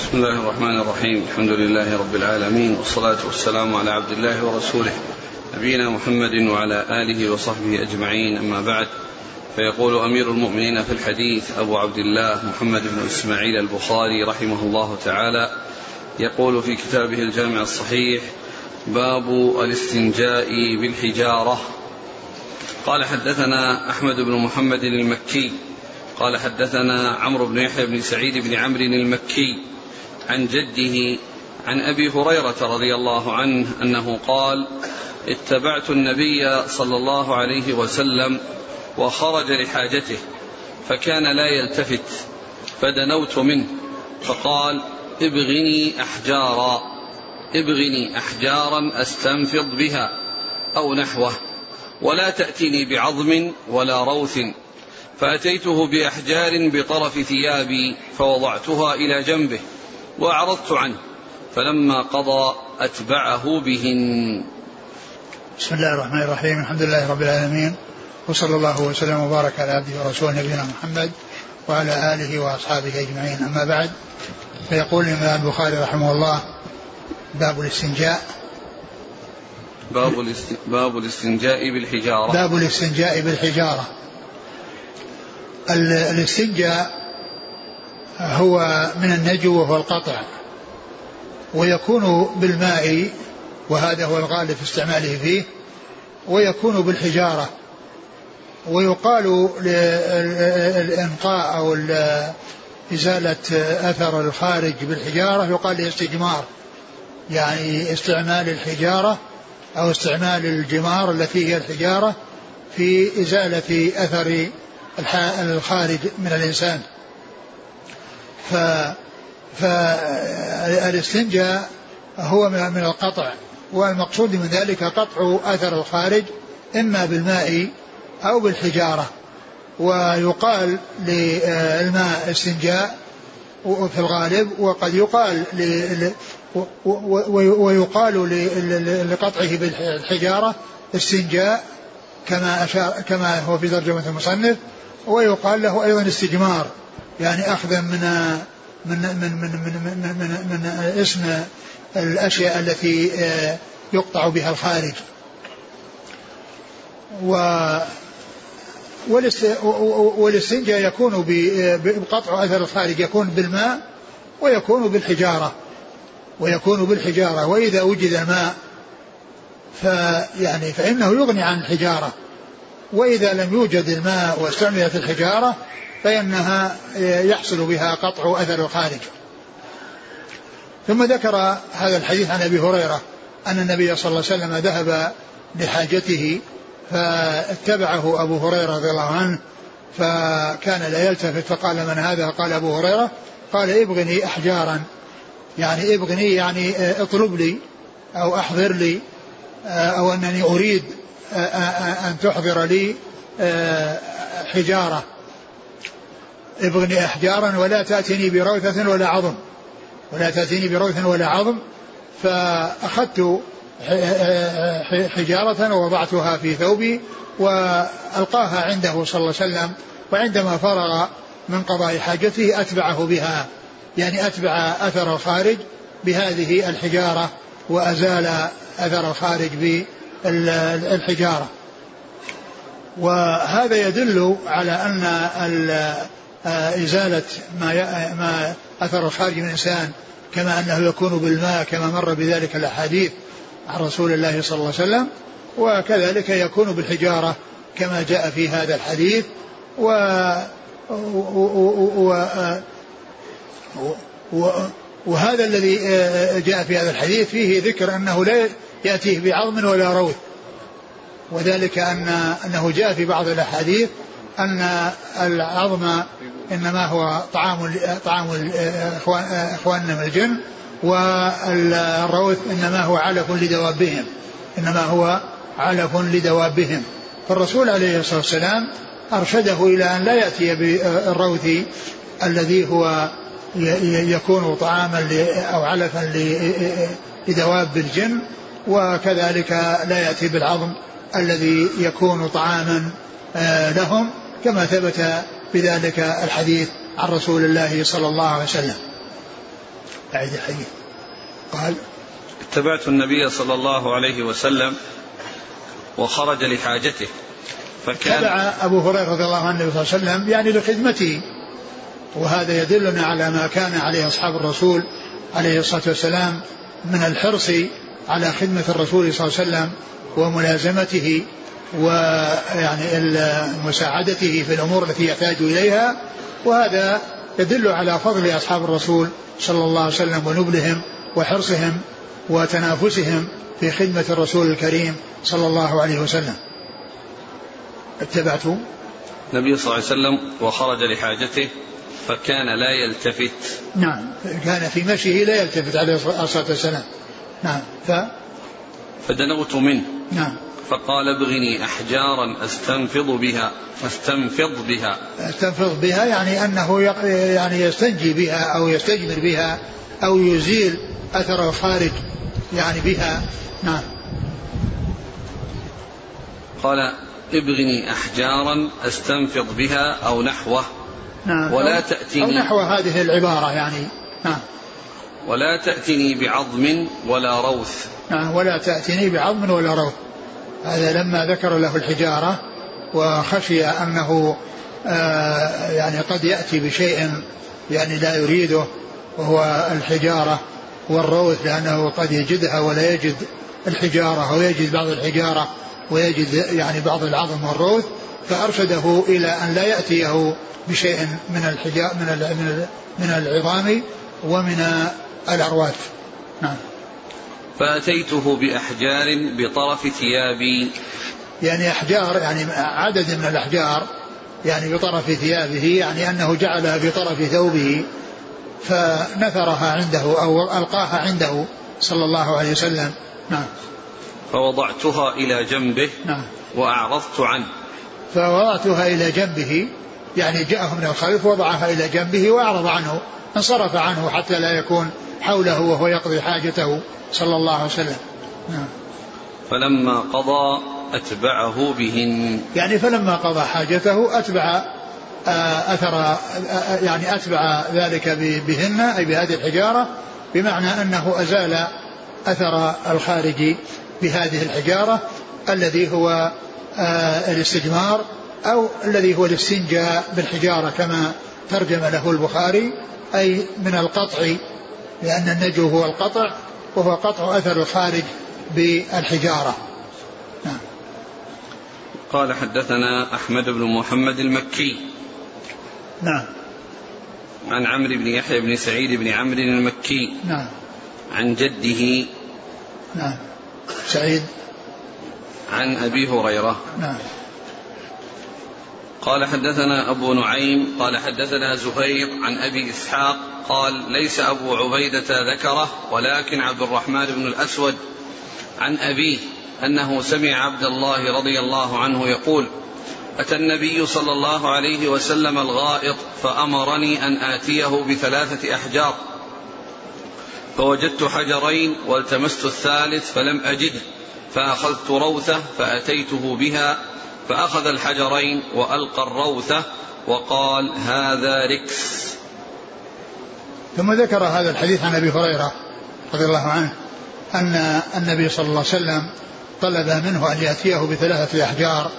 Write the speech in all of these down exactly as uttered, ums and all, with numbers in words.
بسم الله الرحمن الرحيم. الحمد لله رب العالمين، والصلاة والسلام على عبد الله ورسوله نبينا محمد وعلى آله وصحبه أجمعين، أما بعد. فيقول أمير المؤمنين في الحديث أبو عبد الله محمد بن إسماعيل البخاري رحمه الله تعالى، يقول في كتابه الجامع الصحيح: باب الاستنجاء بالحجارة. قال: حدثنا أحمد بن محمد المكي قال حدثنا عمرو بن يحيى بن سعيد بن عمرو المكي عن جده عن أبي هريرة رضي الله عنه أنه قال: اتبعت النبي صلى الله عليه وسلم وخرج لحاجته فكان لا يلتفت، فدنوت منه فقال: ابغني أحجارا ابغني أحجارا أستنفض بها أو نحوه، ولا تأتني بعظم ولا روث. فأتيته بأحجار بطرف ثيابي فوضعتها إلى جنبه وأعرضت عنه، فلما قضى أتبعه بهن. بسم الله الرحمن الرحيم. الحمد لله رب العالمين، وصلى الله وسلم وبارك على عبده ورسوله نبينا محمد وعلى آله وأصحابه أجمعين، أما بعد. فيقول الإمام البخاري رحمه الله: باب الاستنجاء باب, الاست... باب الاستنجاء بالحجارة. باب الاستنجاء بالحجارة. الاستنجاء هو من النجو وهو القطع، ويكون بالماء وهذا هو الغالب في استعماله فيه، ويكون بالحجارة. ويقال للإنقاء أو إزالة أثر الخارج بالحجارة يقال الاستجمار، يعني استعمال الحجارة أو استعمال الجمار التي هي الحجارة في إزالة أثر الخارج من الإنسان. فالاستنجاء هو من القطع، والمقصود من ذلك قطع أثر الخارج إما بالماء أو بالحجارة. ويقال للماء استنجاء في الغالب، وقد يقال ويقال لقطعه بالحجارة استنجاء كما أشار كما هو في ترجمة المصنف، ويقال له أيضا استجمار، يعني أخذا من من من من من, من, من اسم الأشياء التي يقطع بها الخارج. والاستنجاء يكون بقطع أثر الخارج يكون بالماء ويكون بالحجارة ويكون بالحجارة وإذا وجد الماء فيعني فإنه يغني عن الحجارة، وإذا لم يوجد الماء واستعملت الحجارة فإنها يحصل بها قطع أثر الخارج. ثم ذكر هذا الحديث عن أبي هريرة أن النبي صلى الله عليه وسلم ذهب لحاجته فاتبعه أبو هريرة رضي الله عنه، فكان لا يلتفت، فقال: من هذا؟ قال: أبو هريرة. قال: ابغني أحجارا، يعني ابغني يعني اطلب لي أو أحضر لي أو أنني أريد أن تحضر لي حجارة. ابغني أحجارا ولا تأتيني بروثة ولا عظم ولا تأتيني بروثة ولا عظم. فأخذت حجارة ووضعتها في ثوبي وألقاها عنده صلى الله عليه وسلم، وعندما فرغ من قضاء حاجته أتبعه بها، يعني أتبع أثر الخارج بهذه الحجارة وأزال أثر الخارج بالحجارة. وهذا يدل على أن إزالة ما أثر الخارج من الإنسان كما أنه يكون بالماء كما مر بذلك الأحاديث عن رسول الله صلى الله عليه وسلم، وكذلك يكون بالحجارة كما جاء في هذا الحديث. و و و وهذا الذي جاء في هذا الحديث فيه ذكر أنه لا يأتيه بعظم ولا روث، وذلك أن أنه جاء في بعض الأحاديث أن العظم إنما هو طعام طعام إخواننا من الجن، والروث إنما هو علف لدوابهم إنما هو علف لدوابهم. فالرسول عليه الصلاة والسلام أرشده إلى أن لا يأتي بالروث الذي هو يكون طعاما أو علفا لدواب الجن، وكذلك لا يأتي بالعظم الذي يكون طعاما لهم، كما ثبت بذلك الحديث عن رسول الله صلى الله عليه وسلم. أعد الحديث. قال اتبعت النبي صلى الله عليه وسلم وخرج لحاجته فكان تبع أبو هريرة رضي الله عنه صلى الله عليه وسلم يعني لخدمته، وهذا يدلنا على ما كان عليه أصحاب الرسول عليه الصلاة والسلام من الحرص على خدمة الرسول صلى الله عليه وسلم وملازمته ويعني مساعدته في الأمور التي يحتاج إليها، وهذا يدل على فضل أصحاب الرسول صلى الله عليه وسلم ونبلهم وحرصهم وتنافسهم في خدمة الرسول الكريم صلى الله عليه وسلم. اتبعت النبي صلى الله عليه وسلم وخرج لحاجته فكان لا يلتفت. نعم، كان في مشيه لا يلتفت عليه الصلاة والسلام. نعم. ف فدنوت منه. نعم. فقال ابغني أحجارا أستنفض بها أستنفض بها أستنفض بها يعني أنه يعني يستنجي بها أو يستجمر بها أو يزيل أثر الخارج يعني بها. نعم. قال ابغني أحجارا أستنفض بها أو نحوه. نعم. ولا تأتني أو نحو هذه العبارة يعني. نعم. ولا تأتني بعظم ولا روث. نعم. ولا تأتني بعظم ولا روث. هذا لما ذكر له الحجارة وخشي أنه آه يعني قد يأتي بشيء يعني لا يريده وهو الحجارة والروث، لأنه قد يجدها ولا يجد الحجارة أو يجد بعض الحجارة ويجد يعني بعض العظم والروث، فأرشده إلى أن لا يأتيه بشيء من الحجار من من العظام ومن الأرواث. نعم. فأتيته بأحجار بطرف ثيابي، يعني أحجار يعني عدد من الأحجار يعني بطرف ثيابه، يعني أنه جعلها بطرف ثوبه فنثرها عنده أو ألقاها عنده صلى الله عليه وسلم. نعم. فوضعتها إلى جنبه. نعم. وأعرضت عنه. فوضعتها إلى جنبه يعني جاءه من الخلف وضعها إلى جنبه وأعرض عنه، انصرف عنه حتى لا يكون حوله وهو يقضي حاجته صلى الله عليه وسلم. نعم. فلما قضى أتبعه بهن، يعني فلما قضى حاجته أتبع أثر يعني أتبع ذلك بهن أي بهذه الحجارة، بمعنى أنه أزال أثر الخارج بهذه الحجارة الذي هو الاستجمار أو الذي هو الاستنجاء بالحجارة كما ترجم له البخاري، أي من القطع، لأن النجو هو القطع وهو قطع أثر الخارج بالحجارة. نعم. قال حدثنا أحمد بن محمد المكي. نعم. عن عمرو بن يحيى بن سعيد بن عمرو المكي. نعم. عن جده. نعم. سعيد. عن أبي هريرة. نعم. قال حدثنا أبو نعيم قال حدثنا زهير عن أبي إسحاق قال ليس أبو عبيدة ذكره ولكن عبد الرحمن بن الأسود عن أبيه أنه سمع عبد الله رضي الله عنه يقول أتى النبي صلى الله عليه وسلم الغائط فأمرني أن آتيه بثلاثة أحجار فوجدت حجرين والتمست الثالث فلم أجده فأخذت روثة فأتيته بها فأخذ الحجرين وألقى الروثة وقال هذا ركس. ثم ذكر هذا الحديث عن أبي هريرة رضي الله عنه أن النبي صلى الله عليه وسلم طلب منه أن يأتيه بثلاثة أحجار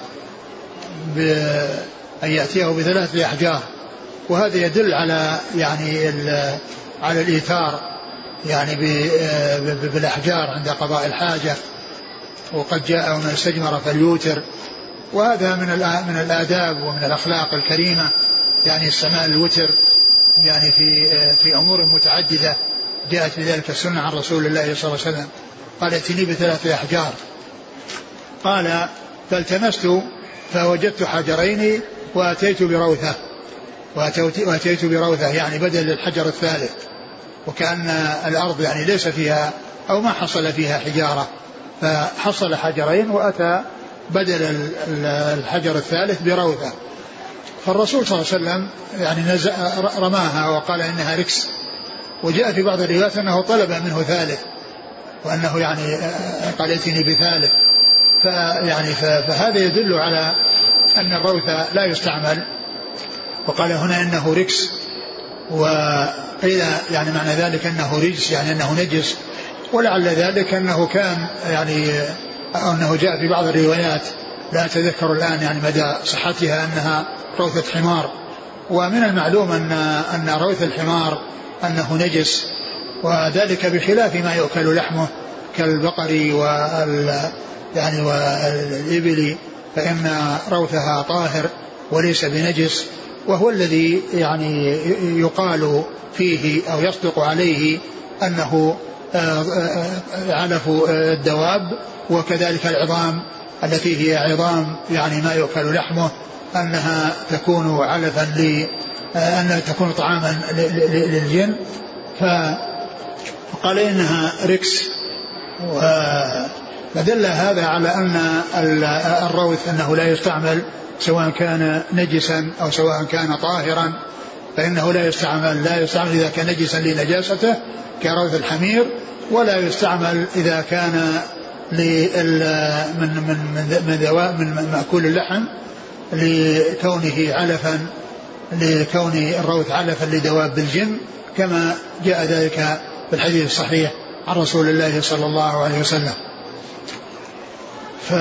أن يأتيه بثلاثة أحجار وهذا يدل على يعني على الإيثار يعني بالأحجار عند قضاء الحاجة، وقد جاء من استجمر فليوتر، وهذا من من الآداب ومن الأخلاق الكريمة يعني السماع الوتر يعني في في أمور متعددة جاءت بذلك السنة عن رسول الله صلى الله عليه وسلم. قال ائتني بثلاثة أحجار، قال فالتمست فوجدت حجرين وأتيت بروثة وأتيت بروثة يعني بدل الحجر الثالث، وكأن الأرض يعني ليس فيها أو ما حصل فيها حجارة فحصل حجرين وأتى بدل الحجر الثالث بروثة. فالرسول صلى الله عليه وسلم يعني رماها وقال إنها ركس، وجاء في بعض الروايات أنه طلب منه ثالث وأنه يعني قال ائتني بثالث، فيعني فهذا يدل على أن الروثة لا يستعمل، وقال هنا إنه ركس وقيل يعني معنى ذلك أنه رجس يعني أنه نجس، ولعل ذلك أنه كان يعني أو أنه جاء في بعض الروايات لا أتذكر الآن يعني مدى صحتها أنها روثة حمار. ومن المعلوم أن أن روث الحمار أنه نجس، وذلك بخلاف ما يؤكل لحمه كالبقر وال يعني والإبل، فإن روثها طاهر وليس بنجس، وهو الذي يعني يقال فيه أو يصدق عليه أنه علف الدواب، وكذلك العظام التي هي عظام يعني ما يؤكل لحمه أنها تكون علفا ل أنها تكون طعاما للجن، فقال إنها ركس. فدل هذا على أن الروث أنه لا يستعمل سواء كان نجسا أو سواء كان طاهرا، فإنه لا يستعمل لا يستعمل إذا كان نجسا لنجاسته كروث الحمير، ولا يستعمل إذا كان من من من ذواء من مأكول اللحم لكونه علفا لكون الروث علفا لدواب الجن، كما جاء ذلك في الحديث الصحيح عن رسول الله صلى الله عليه وسلم. ف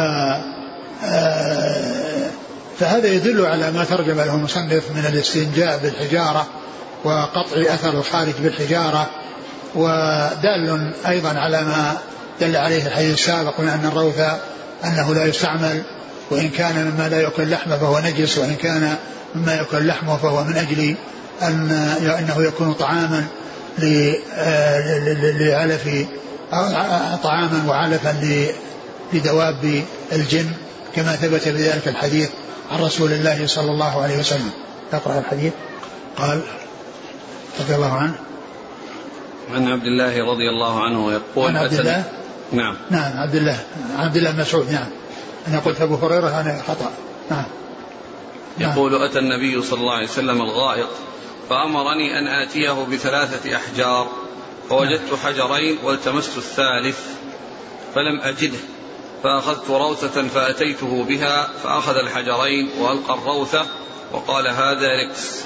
فهذا يدل على ما ترجم له المصنف من الاستنجاء بالحجارة وقطع أثر الخارج بالحجارة، ودال أيضا على ما دل عليه الحديث السابق من أن الروث أنه لا يستعمل، وإن كان مما لا يأكل لحمه فهو نجس، وإن كان مما يأكل لحمه فهو من أجل أن أنه يكون طعاما لعلف طعاما وعلفا لدواب الجن، كما ثبت بذلك الحديث عن رسول الله صلى الله عليه وسلم. تقرأ الحديث. قال رضي الله عنه عن عبد الله رضي الله عنه يقول عن عبد الله نعم نعم عبد الله عبد الله مسعود نعم أنا قلت أبو هريرة أنا خطأ. نعم يقول أتى النبي صلى الله عليه وسلم الغائط فأمرني أن آتيه بثلاثة أحجار، فوجدت حجرين والتمست الثالث فلم أجده، فأخذت روثة فأتيته بها فأخذ الحجرين وألقى الروثة وقال هذا ركس.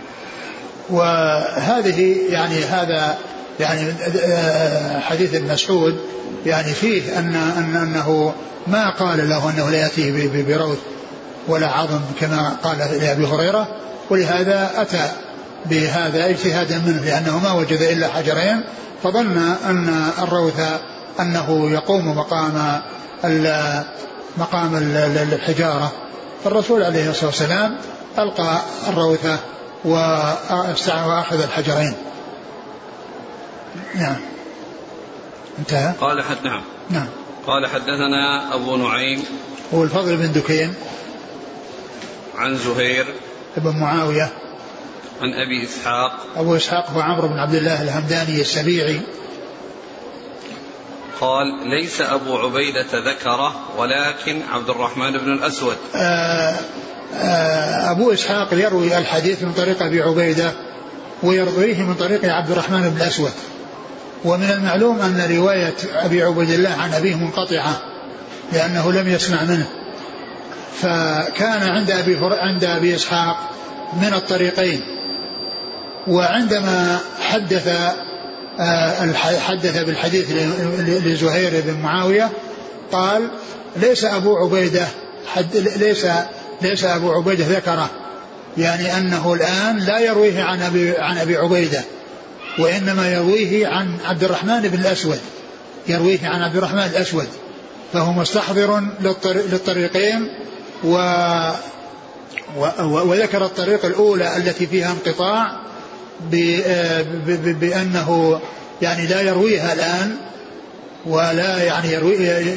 وهذه يعني هذا يعني حديث ابن مسعود يعني فيه أن أن أنه ما قال له أنه لا يأتيه بروث ولا عظم كما قال لأبي هريرة، ولهذا أتى بهذا اجتهادا منه لأنه ما وجد إلا حجرين، فظن أن الروث أنه يقوم مقام مقام الحجارة، فالرسول عليه الصلاة والسلام ألقى الروثة وأخذ الحجرين. نعم انتهى. قال حد نعم نعم قال حدثنا أبو نعيم هو الفضل بن دكين عن زهير ابن معاوية عن أبي إسحاق. أبو إسحاق هو عمرو بن عبد الله الهمداني السبيعي. قال ليس أبو عبيدة ذكره ولكن عبد الرحمن بن الأسود. آآ آآ أبو إسحاق يروي الحديث من طريق أبي عبيدة ويرويه من طريق عبد الرحمن بن الأسود، ومن المعلوم أن رواية أبي عبيد الله عن أبيه منقطعة لأنه لم يسمع منه، فكان عند أبي, عند أبي إسحاق من الطريقين. وعندما حدث حدث بالحديث لزهير بن معاوية قال ليس أبو عبيدة ليس ليس أبو عبيدة ذكره، يعني أنه الآن لا يرويه عن أبي, عن أبي عبيدة، وإنما يرويه عن عبد الرحمن بن الأسود يرويه عن عبد الرحمن الأسود، فهو مستحضر للطريقين و وذكر الطريق الأولى التي فيها انقطاع بأنه يعني لا يرويها الآن ولا يعني يروي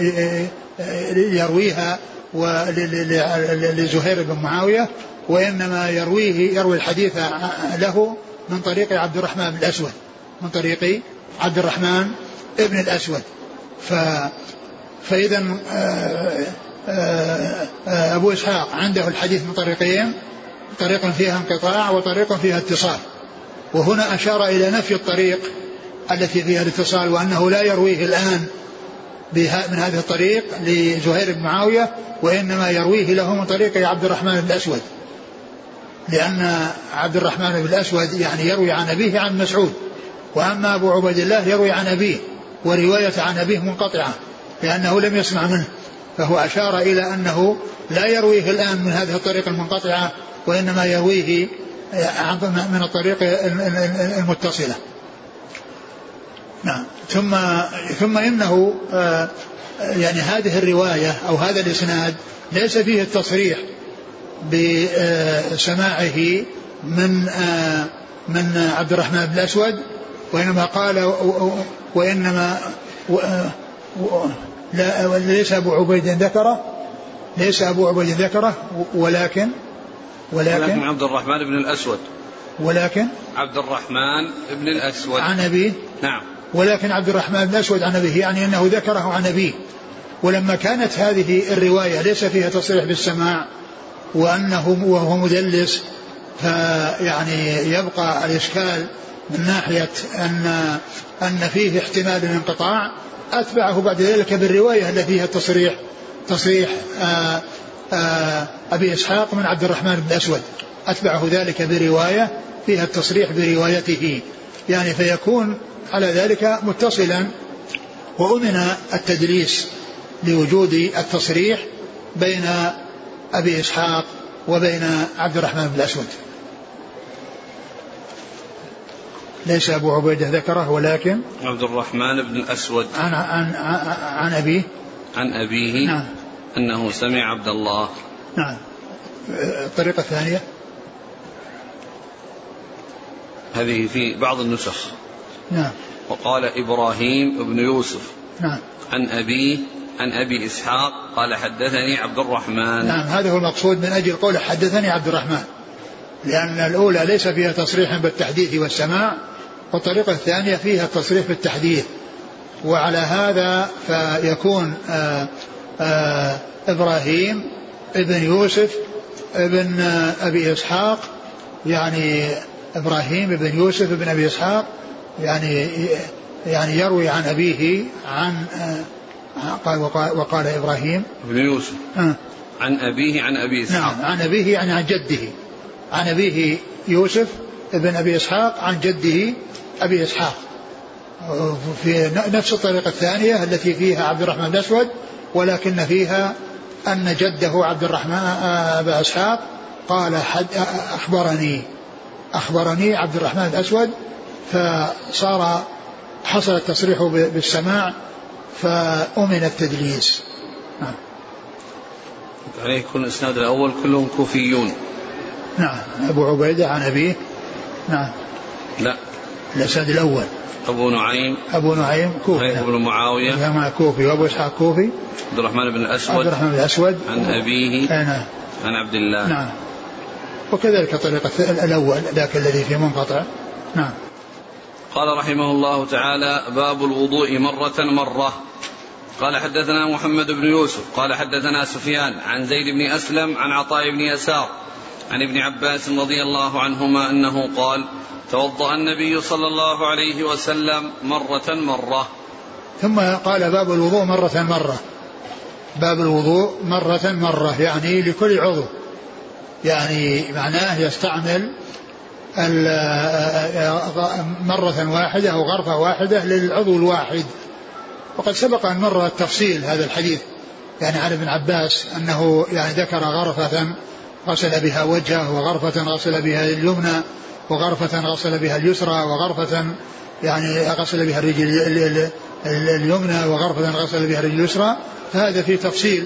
يرويها لزهير بن معاوية، وإنما يرويه يروي الحديث له من طريق عبد الرحمن بن الأسود من طريق عبد الرحمن ابن الأسود. ف فإذا أبو إسحاق عنده الحديث من طريقين، طريق فيها انقطاع وطريق فيها اتصال، وهنا أشار إلى نفي الطريق التي فيها الاتصال وأنه لا يرويه الآن من هذه الطريق لزهير بن معاوية، وإنما يرويه له من طريق عبد الرحمن بن الأسود. لأن عبد الرحمن بن الأسود يعني يروي عن أبيه عن مسعود، وأما أبو عبيد الله يروي عن أبيه ورواية عن أبيه منقطعة لأنه لم يسمع منه، فهو أشار إلى أنه لا يرويه الآن من هذه الطريقة المنقطعة وإنما يرويه من الطريق المتصلة. نعم. ثم ثم إنه يعني هذه الرواية أو هذا الإسناد ليس فيه التصريح بسماعه من من عبد الرحمن بن الأسود، وإنما قال وإنما لا ليس أبو عبيد ذكره ليس أبو عبيد ذكره ولكن ولكن, ولكن عبد الرحمن بن الأسود ولكن عبد الرحمن بن الأسود عن أبيه. نعم. ولكن عبد الرحمن بن الأسود عن أبيه يعني أنه ذكره عن أبيه. ولما كانت هذه الرواية ليس فيها تصريح بالسماع وأنه وهو مدلس، فيعني يبقى الإشكال من ناحية أن أن فيه احتمال الانقطاع، أتبعه بعد ذلك بالرواية التي فيها التصريح تصريح آآ آآ أبي إسحاق من عبد الرحمن بن الأسود، أتبعه ذلك برواية فيها التصريح بروايته، يعني فيكون على ذلك متصلا، وأمن التدليس لوجود التصريح بين أبي إسحاق وبين عبد الرحمن بن الأسود. ليس أبو عبيدة ذكره ولكن عبد الرحمن بن الأسود عن, عن, عن, عن أبيه عن أبيه نعم. أنه سمع عبد الله. نعم. الطريقة الثانية هذه في بعض النسخ. نعم. وقال إبراهيم بن يوسف نعم. عن أبيه عن أبي إسحاق قال حدثني عبد الرحمن. نعم. هذا هو المقصود من أجل قوله حدثني عبد الرحمن، لأن الأولى ليس فيها تصريح بالتحديث والسماع، والطريقة الثانية فيها التصريح بالتحديث، وعلى هذا فيكون آآ آآ إبراهيم ابن يوسف ابن أبي إسحاق، يعني إبراهيم ابن يوسف ابن أبي إسحاق يعني يعني يروي عن أبيه عن قال وقال, وقال إبراهيم ابن يوسف أه عن أبيه عن أبي إسحاق. نعم. عن أبيه يعني عن جده، عن أبيه يوسف ابن أبي إسحاق عن جده أبي إسحاق، في نفس الطريقة الثانية التي فيها عبد الرحمن الأسود، ولكن فيها أن جده عبد الرحمن أبا إسحاق قال حد أخبرني أخبرني عبد الرحمن الأسود، فصار حصل التصريح بالسماع فأمن التدليس. نعم. عليه يكون الإسناد الأول كلهم كوفيون. نعم. أبو عبيدة عن أبيه. نعم. لا الإسناد الأول أبو نعيم أبو نعيم كوفي ابن معاوية كوفي، وأبو إسحاق كوفي عبد الرحمن بن الأسود عبد الرحمن بن الأسود عن أبيه نعم. عن عبد الله. نعم. وكذلك طريقة الأول ذاك الذي في منقطع. نعم. قال رحمه الله تعالى باب الوضوء مرة مرة. قال حدثنا محمد بن يوسف قال حدثنا سفيان عن زيد بن أسلم عن عطاء بن يسار عن ابن عباس رضي الله عنهما أنه قال توضأ النبي صلى الله عليه وسلم مرة مرة. ثم قال باب الوضوء مرة مرة، باب الوضوء مرة مرة يعني لكل عضو، يعني معناه يستعمل مرة واحدة أو غرفة واحدة للعضو الواحد. وقد سبق أن مر التفصيل هذا الحديث يعني عن ابن عباس أنه يعني ذكر غرفة غسل بها وجهه، وغرفة غسل بها اليمنى، وغرفة غسل بها اليسرى، وغرفة يعني غسل بها الرجل اليمنى، وغرفة غسل بها الرجل اليسرى. فهذا في تفصيل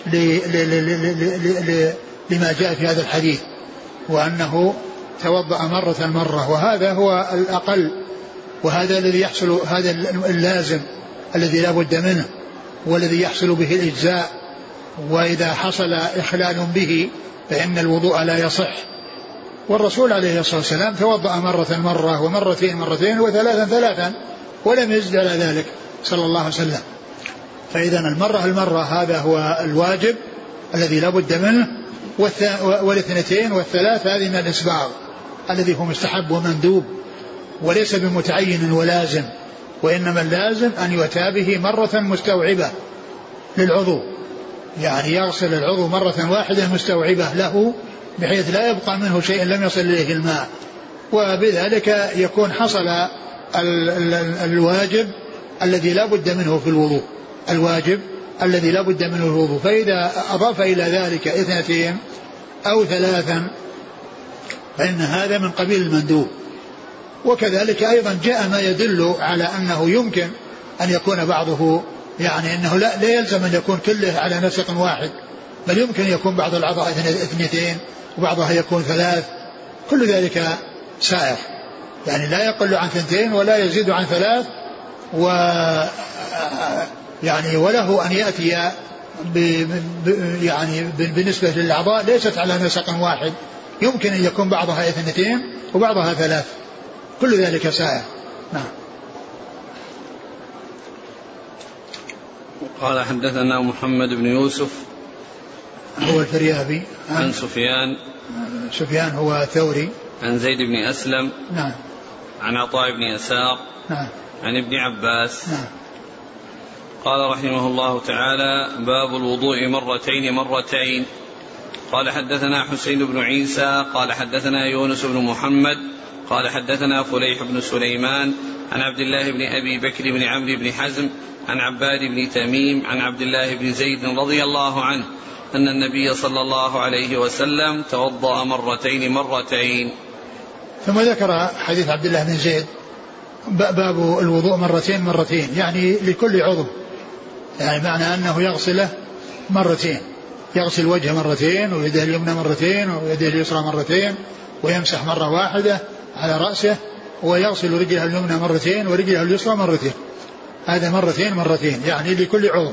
لما جاء في هذا الحديث، وأنه توضأ مرة مرة، وهذا هو الأقل، وهذا الذي يحصل، هذا اللازم الذي لا بد منه، والذي يحصل به الإجزاء. وإذا حصل إخلال به فإن الوضوء لا يصح. والرسول عليه الصلاة والسلام توضأ مرة مرة ومرتين مرتين وثلاثا ثلاثا ولم يزد على ذلك صلى الله عليه وسلم. فإذا المرة المرة هذا هو الواجب الذي لا بد منه، والاثنتين والثلاث هذه من الإسباغ الذي هو مستحب ومندوب وليس بمتعين ولازم، وإنما اللازم أن يؤتى به مرة مستوعبة للعضو، يعني يغسل العضو مرة واحدة مستوعبة له بحيث لا يبقى منه شيء لم يصل إليه الماء، وبذلك يكون حصل ال ال الواجب الذي لا بد منه في الوضوء، الواجب الذي لا بد منه في الوضوء. فإذا أضاف إلى ذلك اثنتين أو ثلاثا فإن هذا من قبيل المندوب. وكذلك أيضا جاء ما يدل على أنه يمكن أن يكون بعضه، يعني أنه لا, لا يلزم أن يكون كله على نسق واحد، بل يمكن يكون بعض الأعضاء اثنتين وبعضها يكون ثلاث، كل ذلك سائغ، يعني لا يقل عن اثنتين ولا يزيد عن ثلاث، و يعني وله أن يأتي ب يعني بالنسبة للأعضاء ليست على نسق واحد، يمكن أن يكون بعضها اثنتين وبعضها ثلاث، كل ذلك سائغ. نعم. قال حدثنا محمد بن يوسف هو الفريابي عن سفيان سفيان هو ثوري عن زيد بن أسلم نعم عن عطاء بن يسار نعم عن ابن عباس نعم. قال رحمه الله تعالى: باب الوضوء مرتين مرتين. قال حدثنا حسين بن عيسى قال حدثنا يونس بن محمد قال حدثنا فليح بن سليمان عن عبد الله بن أبي بكر بن عمرو بن حزم عن عباد بن تميم عن عبد الله بن زيد رضي الله عنه أن النبي صلى الله عليه وسلم توضأ مرتين مرتين. ثم ذكر حديث عبد الله بن زيد باب الوضوء مرتين مرتين، يعني لكل عضو، يعني معنى أنه يغسله مرتين، يغسل وجهه مرتين ويده اليمنى مرتين ويده اليسرى مرتين ويمسح مرة واحدة على رأسه، ويغسل رجله اليمنى مرتين ورجله اليسرى مرتين، هذا مرتين مرتين يعني لكل عضو،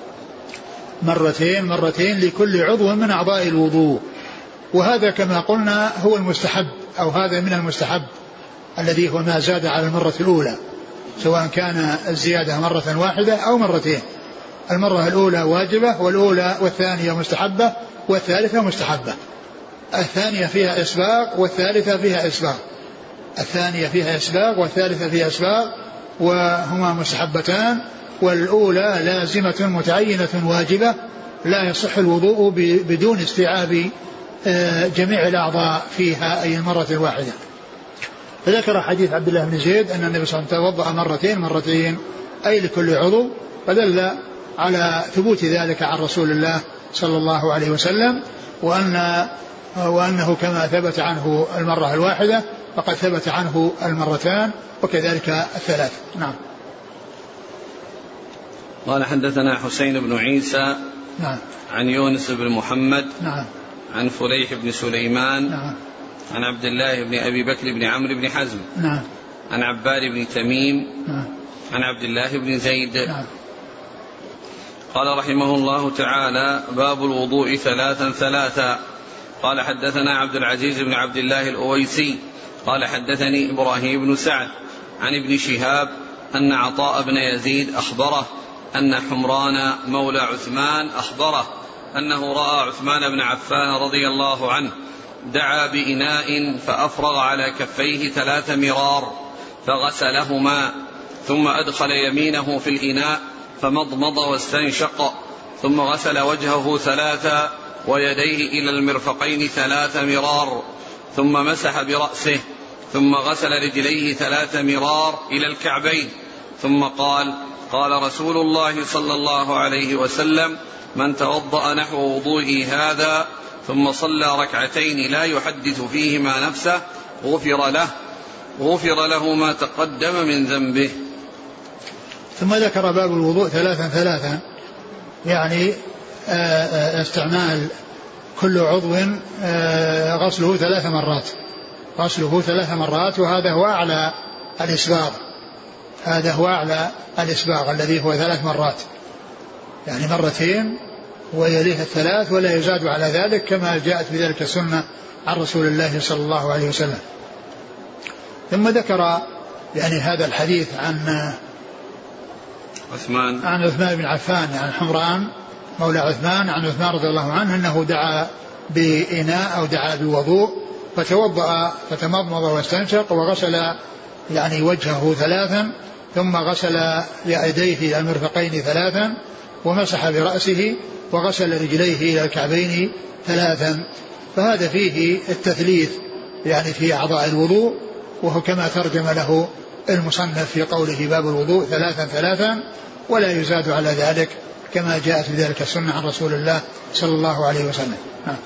مرتين مرتين لكل عضو من أعضاء الوضوء. وهذا كما قلنا هو المستحب، أو هذا من المستحب الذي هو ما زاد على المرة الأولى، سواء كان الزيادة مرة واحدة أو مرتين. المرة الأولى واجبة، والأولى والثانية مستحبة، والثالثة مستحبة. الثانية فيها إسباغ والثالثة فيها إسباغ، الثانية فيها إسباغ والثالثة فيها إسباغ، وهما مستحبتان. والأولى لازمة متعينة واجبة، لا يصح الوضوء بدون استيعاب جميع الأعضاء فيها أي المرة الواحدة. فذكر حديث عبد الله بن زيد أن النبي صلى الله عليه وسلم توضأ مرتين مرتين أي لكل عضو، فدل على ثبوت ذلك عن رسول الله صلى الله عليه وسلم، وأن وأنه كما ثبت عنه المرة الواحدة فقد ثبت عنه المرتان وكذلك الثلاث. نعم. قال حدثنا حسين بن عيسى نعم عن يونس بن محمد نعم عن فليح بن سليمان نعم عن عبد الله بن أبي بكر بن عمرو بن حزم نعم عن عباد بن تميم نعم عن عبد الله بن زيد. نعم. قال رحمه الله تعالى: باب الوضوء ثلاثا ثلاثا. قال حدثنا عبد العزيز بن عبد الله الأويسي قال حدثني إبراهيم بن سعد عن ابن شهاب أن عطاء بن يزيد أخبره أن حمران مولى عثمان أخبره أنه رأى عثمان بن عفان رضي الله عنه دعا بإناء فأفرغ على كفيه ثلاث مرار فغسلهما، ثم أدخل يمينه في الإناء فمضمض واستنشق، ثم غسل وجهه ثلاثا ويديه إلى المرفقين ثلاث مرار، ثم مسح برأسه، ثم غسل رجليه ثلاث مرار إلى الكعبين، ثم قال: قال رسول الله صلى الله عليه وسلم: من توضأ نحو وضوئي هذا ثم صلى ركعتين لا يحدث فيهما نفسه غفر له غفر له ما تقدم من ذنبه. ثم ذكر باب الوضوء ثلاثا ثلاثا، يعني استعمال كل عضو غسله ثلاث مرات غسله ثلاث مرات وهذا هو أعلى الإسباغ، هذا هو أعلى الإسباغ الذي هو ثلاث مرات، يعني مرتين ويليه الثلاث ولا يزاد على ذلك، كما جاءت بذلك السنة عن رسول الله صلى الله عليه وسلم. ثم ذكر يعني هذا الحديث عن عثمان عن عثمان بن عفان عن حمران مولى عثمان عن عثمان رضي الله عنه أنه دعا بإناء أو دعا بوضوء فتوضأ فتمضمض واستنشق وغسل يعني وجهه ثلاثا، ثم غسل يديه إلى المرفقين ثلاثا، ومسح برأسه، وغسل رجليه إلى الكعبين ثلاثا، فهذا فيه التثليث يعني في أعضاء الوضوء، وهو كما ترجم له المصنف في قوله باب الوضوء ثلاثا ثلاثا، ولا يزاد على ذلك كما جاءت بذلك السنة عن رسول الله صلى الله عليه وسلم. ها.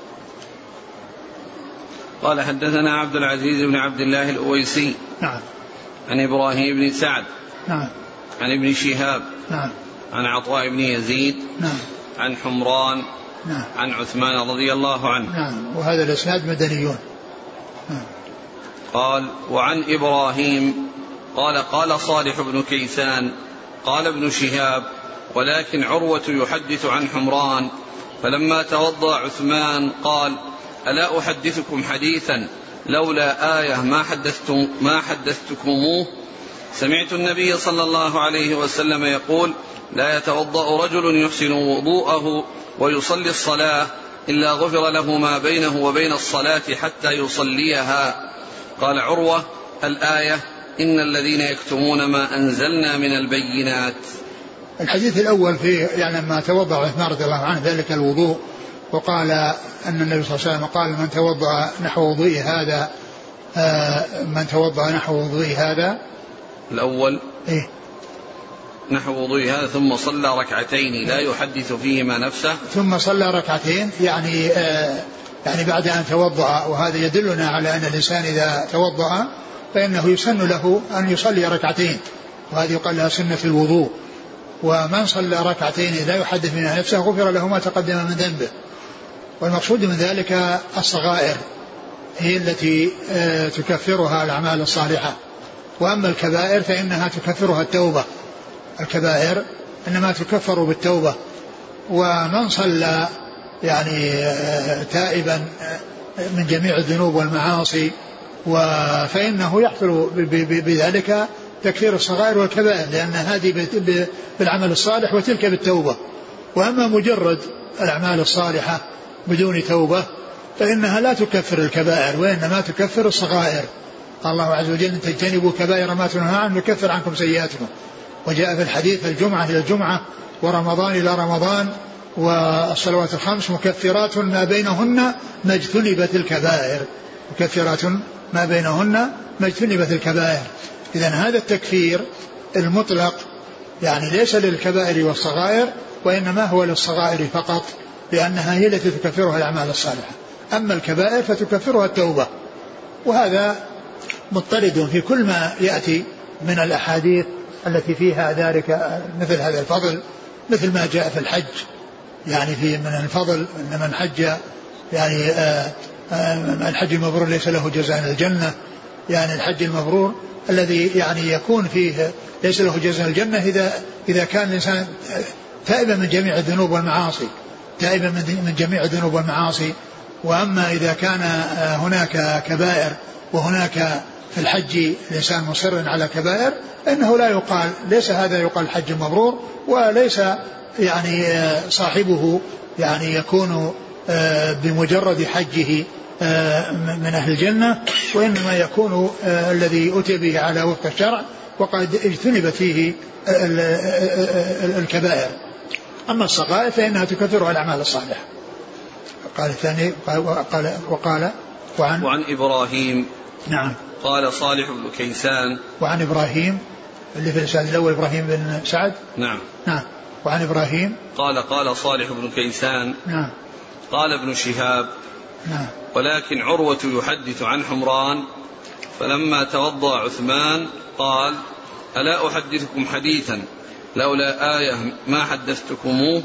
قال حدثنا عبد العزيز بن عبد الله الأويسي نعم عن إبراهيم بن سعد نعم عن ابن شهاب نعم عن عطاء بن يزيد نعم عن حمران نعم عن عثمان رضي الله عنه. نعم. وهذا الإسناد مدنيون. نعم. قال وعن إبراهيم قال قال صالح بن كيسان قال ابن شهاب ولكن عروة يحدث عن حمران فلما توضأ عثمان قال ألا أحدثكم حديثا لولا آية ما حدثتم ما حدثتكموه سمعت النبي صلى الله عليه وسلم يقول لا يتوضأ رجل يحسن وضوءه ويصلي الصلاة إلا غفر له ما بينه وبين الصلاة حتى يصليها. قال عروة الآية إن الذين يكتمون ما أنزلنا من البينات. الحديث الأول في يعني لما توضأ عثمان رضي الله عنه ذلك الوضوء وقال أن النبي صلى الله عليه وسلم قال من توضأ نحو وضوء هذا من توضأ نحو وضوء هذا الأول إيه؟ نحو وضوء هذا ثم صلى ركعتين لا يحدث فيهما نفسه ثم صلى ركعتين يعني آه يعني بعد أن توضأ، وهذا يدلنا على أن الإنسان إذا توضأ فإنه يسن له أن يصلي ركعتين، وهذه يقال لها سنة الوضوء. ومن صلى ركعتين لا يحدث منها نفسه غفر له ما تقدم من ذنبه. والمقصود من ذلك الصغائر هي التي آه تكفرها الأعمال الصالحة، وأما الكبائر فإنها تكفرها التوبة. الكبائر إنما تكفر بالتوبة. ومن صلى يعني تائبا من جميع الذنوب والمعاصي فإنه يحصل بذلك تكفير الصغائر والكبائر، لأن هذه بالعمل الصالح وتلك بالتوبة. وأما مجرد الأعمال الصالحة بدون توبة فإنها لا تكفر الكبائر وإنما تكفر الصغائر. الله عز وجل تجتنبوا كبائر ما تنهون عنه نكفر عنكم سيئاتكم. وجاء في الحديث الجمعة إلى الجمعة ورمضان إلى رمضان والصلوات الخمس مكفرات ما بينهن ما اجتنبت الكبائر، مكفرات ما بينهن ما اجتنبت الكبائر. إذن هذا التكفير المطلق يعني ليس للكبائر والصغائر وإنما هو للصغائر فقط، لأنها هي التي تكفرها الأعمال الصالحة. أما الكبائر فتكفرها التوبة. وهذا مضطرد في كل ما يأتي من الأحاديث التي فيها ذلك مثل هذا الفضل، مثل ما جاء في الحج يعني في من الفضل أن من حج يعني آآ آآ الحج المبرور ليس له جزاء الجنة، يعني الحج المبرور الذي يعني يكون فيه ليس له جزاء الجنة إذا إذا كان الإنسان تائبا من جميع الذنوب والمعاصي، تائبا من جميع الذنوب والمعاصي. وأما إذا كان هناك كبائر وهناك في الحج الإنسان مصر على كبائر إنه لا يقال، ليس هذا يقال حج مبرور، وليس يعني صاحبه يعني يكون بمجرد حجه من أهل الجنة، وإنما يكون الذي أتي به على وفق الشرع وقد اجتنبت فيه الكبائر. أما الصغائر فإنها تكفرها الأعمال الصالحة. قال الثاني قال وقال وعن, وعن إبراهيم نعم قال صالح بن كيسان وعن إبراهيم اللي في الإسناد الأول إبراهيم بن سعد نعم نعم وعن إبراهيم قال قال صالح بن كيسان نعم قال ابن شهاب نعم ولكن عروة يحدث عن حمران فلما توضأ عثمان قال ألا أحدثكم حديثا لولا آية ما حدثتكموه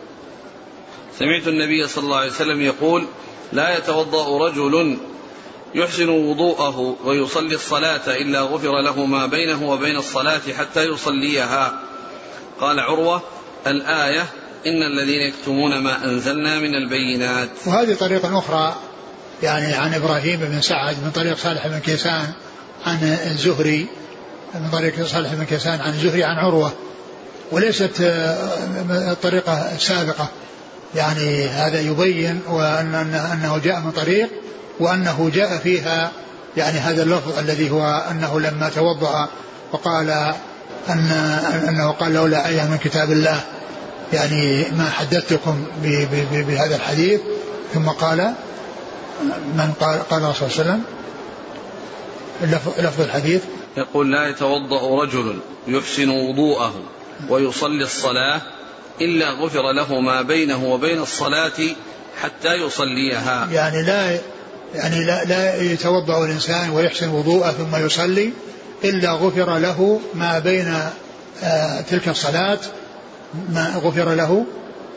سمعت النبي صلى الله عليه وسلم يقول لا يتوضأ رجل يحسن وضوءه ويصلي الصلاة إلا غفر له ما بينه وبين الصلاة حتى يصليها. قال عروة الآية إن الذين يكتمون ما أنزلنا من البينات. وهذه طريقة أخرى يعني عن إبراهيم بن سعد من طريق صالح بن كيسان عن الزهري من طريق صالح بن كيسان عن الزهري عن عروة، وليست الطريقة السابقة. يعني هذا يبين وأن أنه جاء من طريق وأنه جاء فيها يعني هذا اللفظ الذي هو أنه لما توضأ وقال أن أنه قال لولا آية من كتاب الله يعني ما حدثتكم بهذا الحديث. ثم قال من قال قال الرسول صلى الله عليه وسلم لفظ الحديث يقول لا يتوضأ رجل يحسن وضوءه ويصلي الصلاة إلا غفر له ما بينه وبين الصلاة حتى يصليها. يعني لا يعني لا, لا يتوضأ الإنسان ويحسن وضوءه ثم يصلي إلا غفر له ما بين آه تلك الصلاة ما غفر له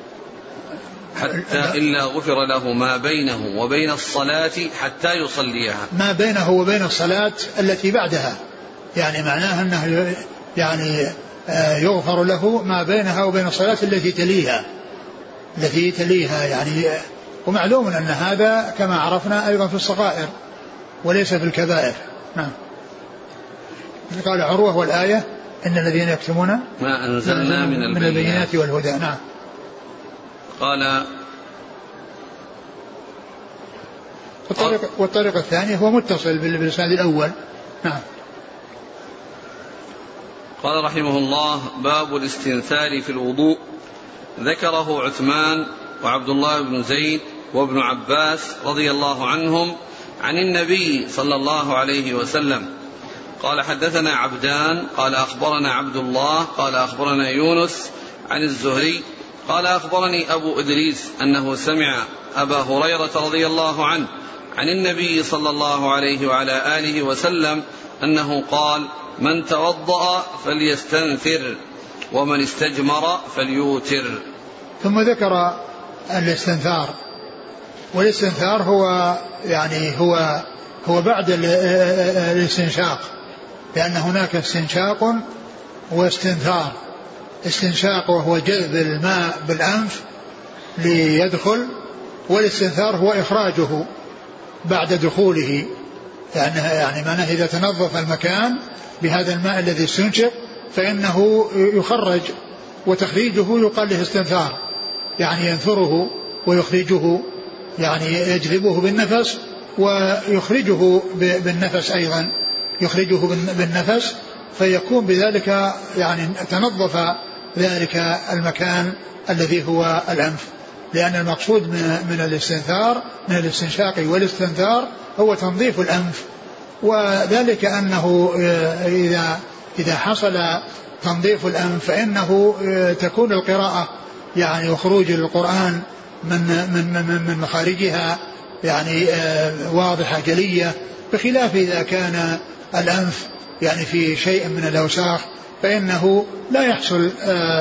حتى إلا غفر له ما بينه وبين الصلاة حتى يصليها. ما بينه وبين الصلاة التي بعدها، يعني معناها أنه يعني يغفر له ما بينها وبين الصلاة التي تليها التي تليها يعني. ومعلوم أن هذا كما عرفنا أيضا في الصغائر وليس في الكبائر. نعم. قال عروة والآية إن الذين يكتمون ما أنزلنا من البينات, من البينات والهدى. نعم. قال والطريق, والطريق الثاني هو متصل بالإسناد الأول. نعم. قال رحمه الله باب الاستنثار في الوضوء. ذكره عثمان وعبد الله بن زيد وابن عباس رضي الله عنهم عن النبي صلى الله عليه وسلم قال حدثنا عبدان قال أخبرنا عبد الله قال أخبرنا يونس عن الزهري قال أخبرني أبو إدريس أنه سمع أبا هريرة رضي الله عنه عن النبي صلى الله عليه وعلى آله وسلم أنه قال من توضأ فليستنثر ومن استجمر فليوتر. ثم ذكر الاستنثار، والاستنثار هو يعني هو هو بعد الاستنشاق، لأن هناك استنشاق واستنثار. استنشاق وهو جذب الماء بالأنف ليدخل، والاستنثار هو إخراجه بعد دخوله، يعني يعني معناه إذا تنظف المكان بهذا الماء الذي استنشق فإنه يخرج، وتخريجه يقال له استنثار، يعني ينثره ويخرجه، يعني يجذبه بالنفس ويخرجه بالنفس أيضا، يخرجه بالنفس فيكون بذلك يعني تنظف ذلك المكان الذي هو الأنف. لأن المقصود من الاستنثار من الاستنشاق والاستنثار هو تنظيف الأنف، وذلك أنه إذا إذا حصل تنظيف الأنف فإنه تكون القراءة يعني وخروج القرآن من من من, من مخارجها يعني واضحة جلية، بخلاف إذا كان الأنف يعني في شيء من الأوساخ فإنه لا يحصل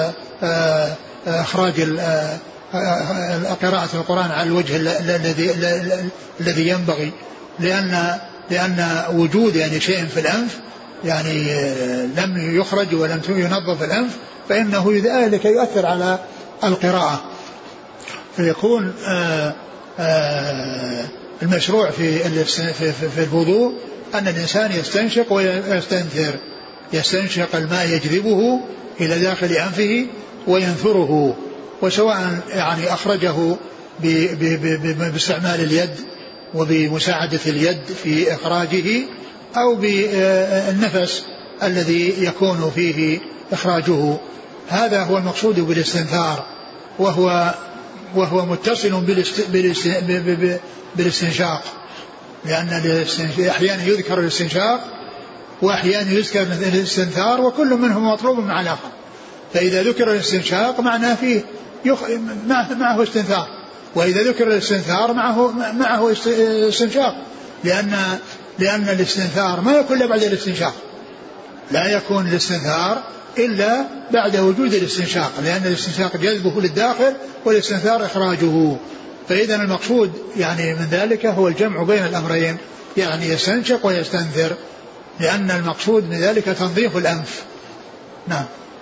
إخراج قراءة القرآن على الوجه الذي الذي ينبغي، لأن لأن وجود يعني شيء في الأنف يعني لم يخرج ولم ينظف الأنف فإنه ذلك يؤثر على القراءة. فيكون آآ آآ المشروع في في في الوضوء أن الإنسان يستنشق ويستنثر، يستنشق الماء يجذبه إلى داخل أنفه وينثره، وسواء يعني أخرجه باستعمال اليد وبمساعدة اليد في إخراجه أو بالنفس الذي يكون فيه إخراجه. هذا هو المقصود بالاستنثار، وهو وهو متصل بالاستنشاق، لأن أحيانا يذكر الاستنشاق وأحيانا يذكر الاستنثار، وكل منهم مطلوب مع الآخر. فإذا ذكر الاستنشاق معناه فيه يخ... معه استنثار، وإذا ذكر الاستنثار معه معه استنشاق، لأن لأن الاستنثار ما يكون إلا بعد الاستنشاق، لا يكون الاستنثار إلا بعد وجود الاستنشاق، لأن الاستنشاق جذبه للداخل والاستنثار إخراجه. فإذا المقصود يعني من ذلك هو الجمع بين الأمرين، يعني يستنشق ويستنثر، لأن المقصود من ذلك تنظيف الأنف. نعم.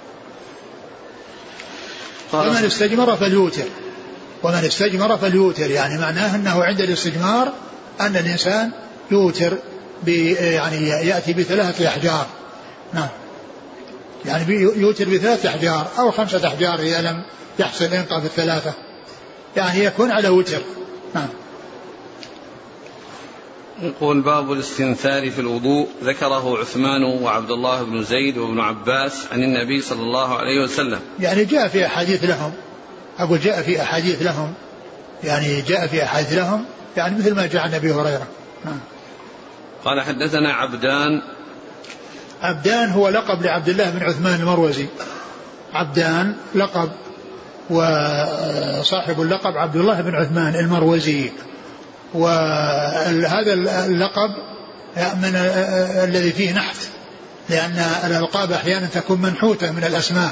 ومن استجمر فليوتر، ومن استجمر فليوتر يعني معناه أنه عند الاستجمار أن الإنسان يوتر يعني يأتي بثلاثة أحجار. نعم. يعني يوتر بثلاثة أحجار أو خمسة أحجار إذا لم يحصل إنقاذ الثلاثة، يعني يكون على وتر. نعم. يقول باب الاستنثار في الوضوء. ذكره عثمان وعبد الله بن زيد وابن عباس عن النبي صلى الله عليه وسلم. يعني جاء في أحاديث لهم، أقول جاء في أحاديث لهم، يعني جاء في أحاديث لهم يعني مثل ما جاء عن أبي هريرة. نعم. قال حدثنا عبدان. عبدان هو لقب لعبد الله بن عثمان المروزي. عبدان لقب، وصاحب اللقب عبد الله بن عثمان المروزي. وهذا اللقب من الذي فيه نحت، لأن الألقاب أحيانا تكون منحوتة من الأسماء،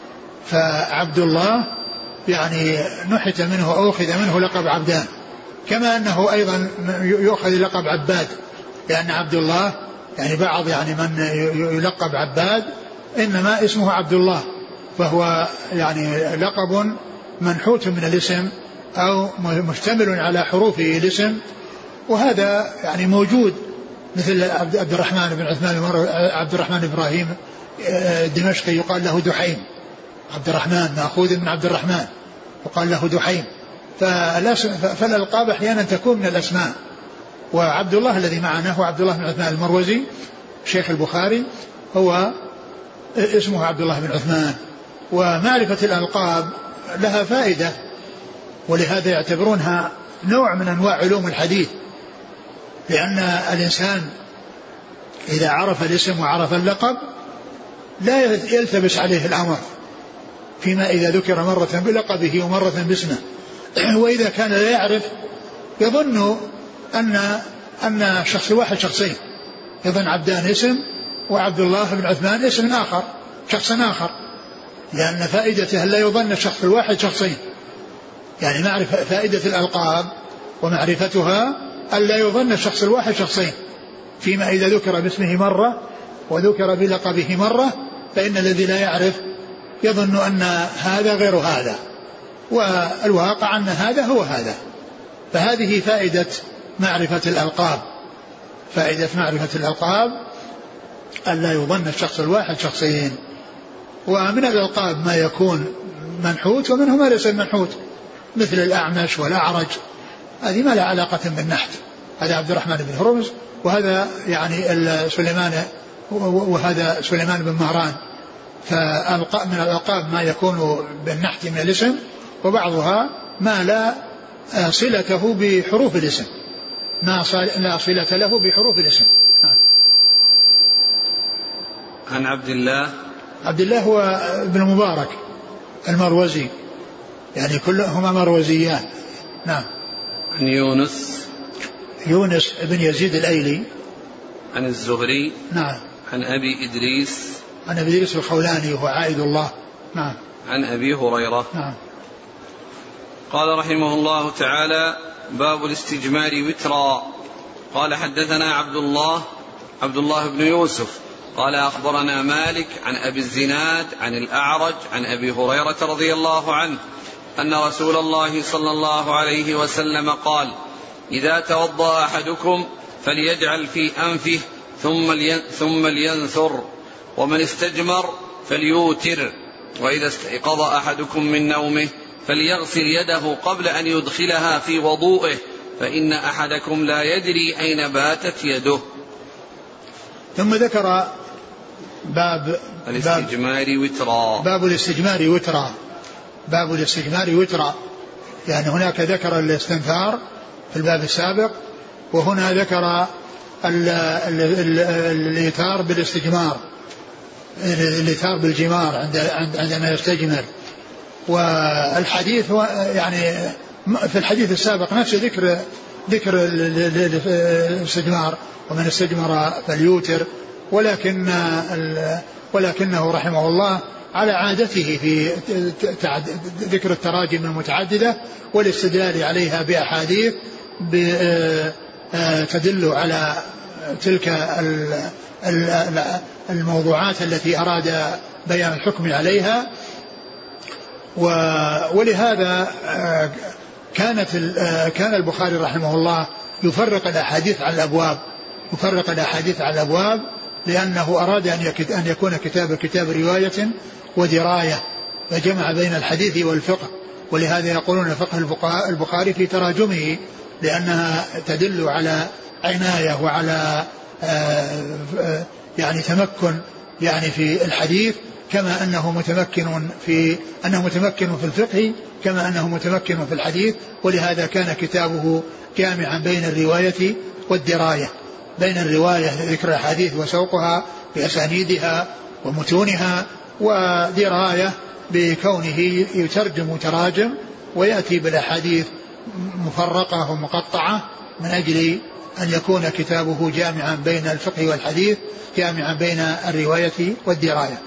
فعبد الله يعني نحت منه أو أخذ منه لقب عبدان، كما أنه أيضا يؤخذ لقب عباد، لأن عبد الله يعني بعض يعني من يلقب عباد إنما اسمه عبد الله، فهو يعني لقب منحوت من الاسم أو مشتمل على حروف الاسم. وهذا يعني موجود مثل عبد الرحمن بن عثمان عبد الرحمن إبراهيم الدمشقي يقال له دحيم، عبد الرحمن مأخوذ من عبد الرحمن وقال له دحيم. فالألقاب أحيانا تكون من الأسماء. وعبد الله الذي معنا هو عبد الله بن عثمان المروزي شيخ البخاري، هو اسمه عبد الله بن عثمان. ومعرفة الألقاب لها فائدة، ولهذا يعتبرونها نوع من أنواع علوم الحديث، لأن الإنسان إذا عرف الاسم وعرف اللقب لا يلتبس عليه الأمر فيما إذا ذكر مرة بلقبه ومرة باسمه. وإذا كان لا يعرف يظن أن أن شخص واحد شخصين، يظن عبدان اسم وعبد الله بن عثمان اسم آخر شخص آخر، لأن فائدته لا يظن الشخص الواحد شخصين. يعني معرفة فائدة الألقاب ومعرفتها ألا يظن الشخص الواحد شخصين، فيما إذا ذكر باسمه مرة وذكر بلقبه مرة فإن الذي لا يعرف يظن أن هذا غير هذا، والواقع أن هذا هو هذا. فهذه فائدة معرفة الألقاب، فائدة معرفة الألقاب ألا يظن الشخص الواحد شخصين. ومن الألقاب ما يكون منحوت ومنه ما ليس منحوت، مثل الأعمش والأعرج، هذه ما لا علاقة بالنحت. هذا عبد الرحمن بن هرمز، وهذا يعني سليمان، وهذا سليمان بن مهران. فمن الألقاب ما يكون بالنحت من الاسم، وبعضها ما لا صلته بحروف الاسم، ما لا صلة له بحروف الاسم. عن عبد الله. عبد الله هو ابن مبارك المروزي، يعني كلهما مروزيان. نعم. عن يونس. يونس ابن يزيد الأيلي. عن الزهري. نعم. عن أبي إدريس. عن أبي إدريس الخولاني وهو عائد الله. نعم. عن أبي هريرة. نعم. قال رحمه الله تعالى: باب الاستجمار وترا. قال حدثنا عبد الله عبد الله بن يوسف قال أخبرنا مالك عن أبي الزناد عن الأعرج عن أبي هريرة رضي الله عنه أن رسول الله صلى الله عليه وسلم قال: إذا توضأ أحدكم فليجعل في أنفه ثم لينثر، ومن استجمر فليوتر، وإذا استيقظ أحدكم من نومه فليغسل يده قبل أن يدخلها في وضوئه، فإن أحدكم لا يدري أين باتت يده. ثم ذكر باب الاستجمار وترا. باب الاستجمار وترا باب الاستجمار وترا يعني هناك ذكر الاستنثار في الباب السابق، وهنا ذكر الإيثار بالاستجمار، الإيثار بالجمار عندما يستجمر. والحديث يعني في الحديث السابق نفس ذكر ذكر الاستجمار، ومن استجمر فليوتر، ولكن ولكنه رحمه الله على عادته في ذكر التراجم المتعددة والاستدلال عليها بأحاديث تدل على تلك الموضوعات التي أراد بيان الحكم عليها. ولهذا كانت كان البخاري رحمه الله يفرق الأحاديث على الأبواب يفرق الأحاديث على الأبواب لأنه أراد أن يكون كتاب كتاب رواية ودراية، فجمع بين الحديث والفقه. ولهذا يقولون فقه البخاري في تراجمه، لأنها تدل على عناية وعلى يعني تمكن يعني في الحديث كما أنه متمكن في أنه متمكن في الفقه كما أنه متمكن في الحديث، ولهذا كان كتابه جامعا بين الرواية والدراية، بين الرواية ذكر الحديث وسوقها بأسانيدها ومتونها، ودراية بكونه يترجم تراجم ويأتي بالأحاديث مفرقة ومقطعة من أجل أن يكون كتابه جامعا بين الفقه والحديث، جامعا بين الرواية والدراية.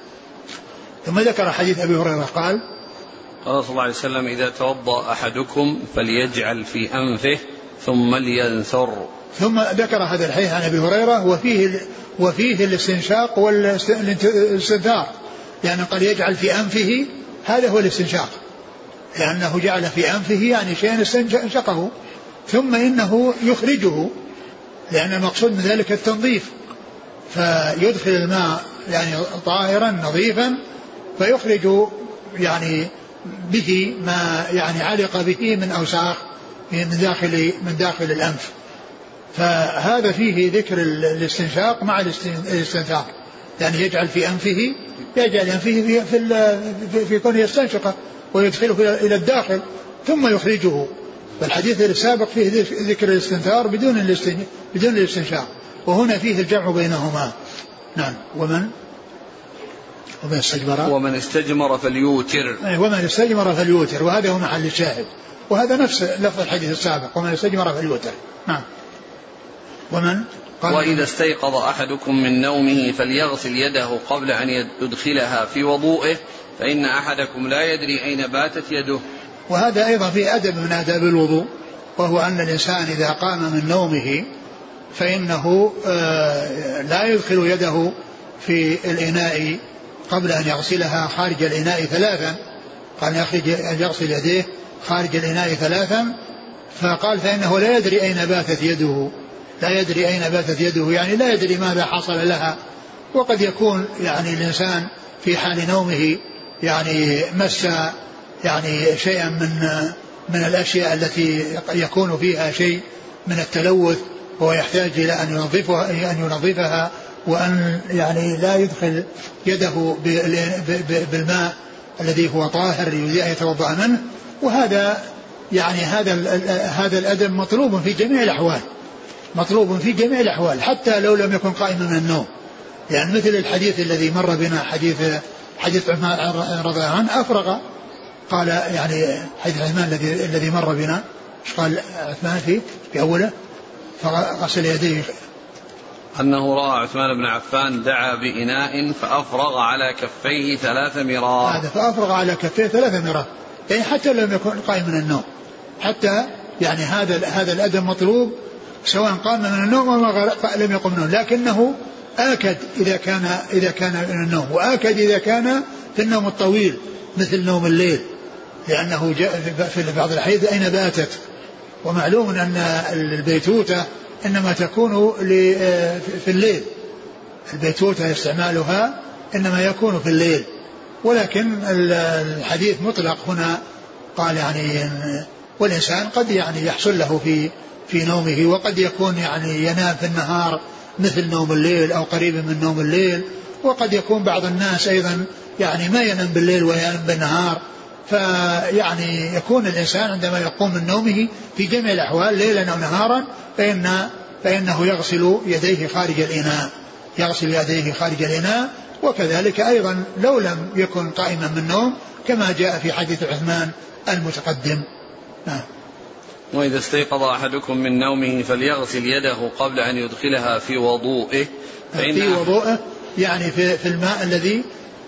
ثم ذكر حديث أبي هريرة قال قال صلى الله عليه وسلم: إذا توضأ أحدكم فليجعل في أنفه ثم لينثر. ثم ذكر هذا الحديث عن أبي هريرة وفيه وفيه الاستنشاق والاستنثار، يعني قال يجعل في أنفه، هذا هو الاستنشاق، لأنه جعل في أنفه يعني شيئا استنشقه، ثم إنه يخرجه، لأن المقصود من ذلك التنظيف، فيدخل الماء يعني طاهرا نظيفا فيخرج يعني به ما يعني علق به من أوساخ من داخل من داخل الأنف. فهذا فيه ذكر الاستنشاق مع الاستنثار، يعني يجعل في أنفه يجعل أنفه في في, في كونه يستنشقه ويدخله إلى الداخل ثم يخرجه. فالحديث السابق فيه ذكر الاستنثار بدون بدون الاستنشاق، وهنا فيه الجمع بينهما. نعم. ومن ومن استجمر ومن استجمر فليوتر ومن استجمر فليوتر، وهذا هو محل الشاهد، وهذا نفس لفظ الحديث السابق: ومن استجمر فليوتر. نعم. ومن قال: وإذا استيقظ أحدكم من نومه فليغسل يده قبل أن يدخلها في وضوئه فإن أحدكم لا يدري أين باتت يده. وهذا أيضا في أدب من آداب الوضوء، وهو أن الإنسان إذا قام من نومه فإنه لا يدخل يده في الإناء قبل أن يغسلها خارج الإناء ثلاثا، قال يغسل يديه خارج الإناء ثلاثا، فقال فإنه لا يدري أين باتت يده، لا يدري أين باتت يده يعني لا يدري ماذا حصل لها. وقد يكون يعني الإنسان في حال نومه يعني مس يعني شيئا من من الأشياء التي يكون فيها شيء من التلوث، وهو يحتاج إلى أن ينظفها أن ينظفها وأن يعني لا يدخل يده بالماء الذي هو طاهر يريد أن يتوضأ منه. وهذا يعني هذا هذا الأدب مطلوب في جميع الأحوال، مطلوب في جميع الأحوال حتى لو لم يكن قائما من النوم، يعني مثل الحديث الذي مر بنا حديث حديث عثمان رضي الله عنه أفرغ، قال يعني حديث عثمان الذي الذي مر بنا ايش قال عثمان فيه في أوله؟ فغسل يديه، أنه رأى عثمان بن عفان دعا بإناء فأفرغ على كفيه ثلاث مرات. هذا فأفرغ على كفيه ثلاث مرات، يعني حتى لم يكن قائم من النوم، حتى يعني هذا هذا الأدب مطلوب سواء قام من النوم أو لم يقم من النوم، لكنه آكد إذا كان إذا كان من النوم، وآكد إذا كان في النوم الطويل مثل نوم الليل، لأنه جاء في بعض الأحاديث أين باتت، ومعلوم أن البيتوتة إنما تكون في الليل، البيتوتة استعمالها إنما يكون في الليل، ولكن الحديث مطلق هنا قال يعني والإنسان قد يعني يحصل له في في نومه، وقد يكون يعني ينام في النهار مثل نوم الليل أو قريب من نوم الليل، وقد يكون بعض الناس أيضا يعني ما ينام بالليل وينام بالنهار، فيعني يكون الإنسان عندما يقوم من نومه في جميع الأحوال ليلا أو نهارا فإن فإنه يغسل يديه خارج الإناء، يغسل يديه خارج الإناء. وكذلك أيضا لو لم يكن قائما من النوم كما جاء في حديث عثمان المتقدم. آه. وإذا استيقظ أحدكم من نومه فليغسل يده قبل أن يدخلها في وضوئه في وضوئه يعني في, في الماء الذي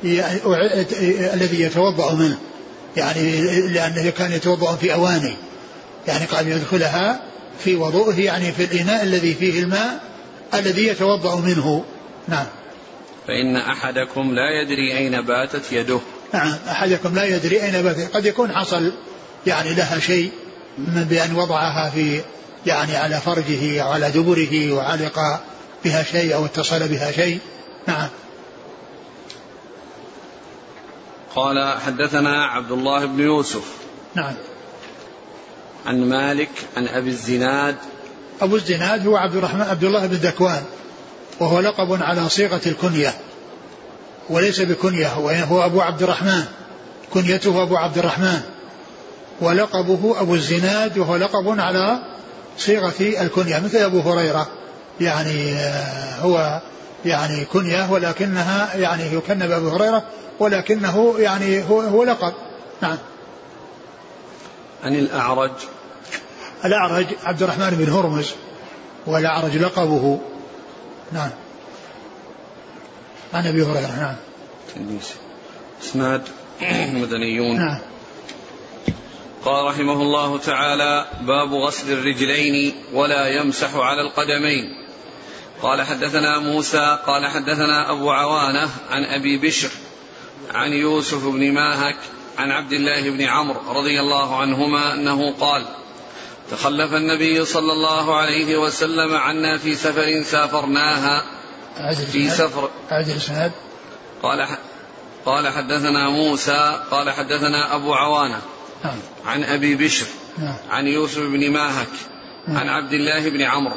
الذي يتوضأ منه، يعني لأنه كان يتوضأ في أواني، يعني قال يدخلها في وضوئه يعني في الإناء الذي فيه الماء الذي يتوضأ منه. نعم. فإن أحدكم لا يدري أين باتت يده. نعم، أحدكم لا يدري أين باتت، قد يكون حصل يعني لها شيء من بأن وضعها في يعني على فرجه أو على دبره وعلق بها شيء أو اتصل بها شيء. نعم. قال حدثنا عبد الله بن يوسف. نعم. عن مالك عن أبي الزناد. أبو الزناد هو عبد الرحمن عبد الله بن ذكوان، وهو لقب على صيغة الكنية، وليس بكنية، هو أبو عبد الرحمن، كنيته أبو عبد الرحمن، ولقبه أبو الزناد، وهو لقب على صيغة الكنية مثل أبو هريرة، يعني هو يعني كنية ولكنها يعني يكنى بأبو هريرة ولكنه يعني هو, هو لقب. نعم. عن الأعرج. الأعرج عبد الرحمن بن هرمز، والأعرج لقبه. نعم. عن أبي هريرة. نعم. اسناد مدنيون. نعم. قال رحمه الله تعالى: باب غسل الرجلين ولا يمسح على القدمين. قال حدثنا موسى قال حدثنا أبو عوانة عن أبي بشر عن يوسف بن ماهك عن عبد الله بن عمرو رضي الله عنهما أنه قال: تخلف النبي صلى الله عليه وسلم عنا في سفر سافرناها في سفر قال قال حدثنا موسى قال حدثنا أبو عوانة عن أبي بشر عن يوسف بن ماهك عن عبد الله بن عمرو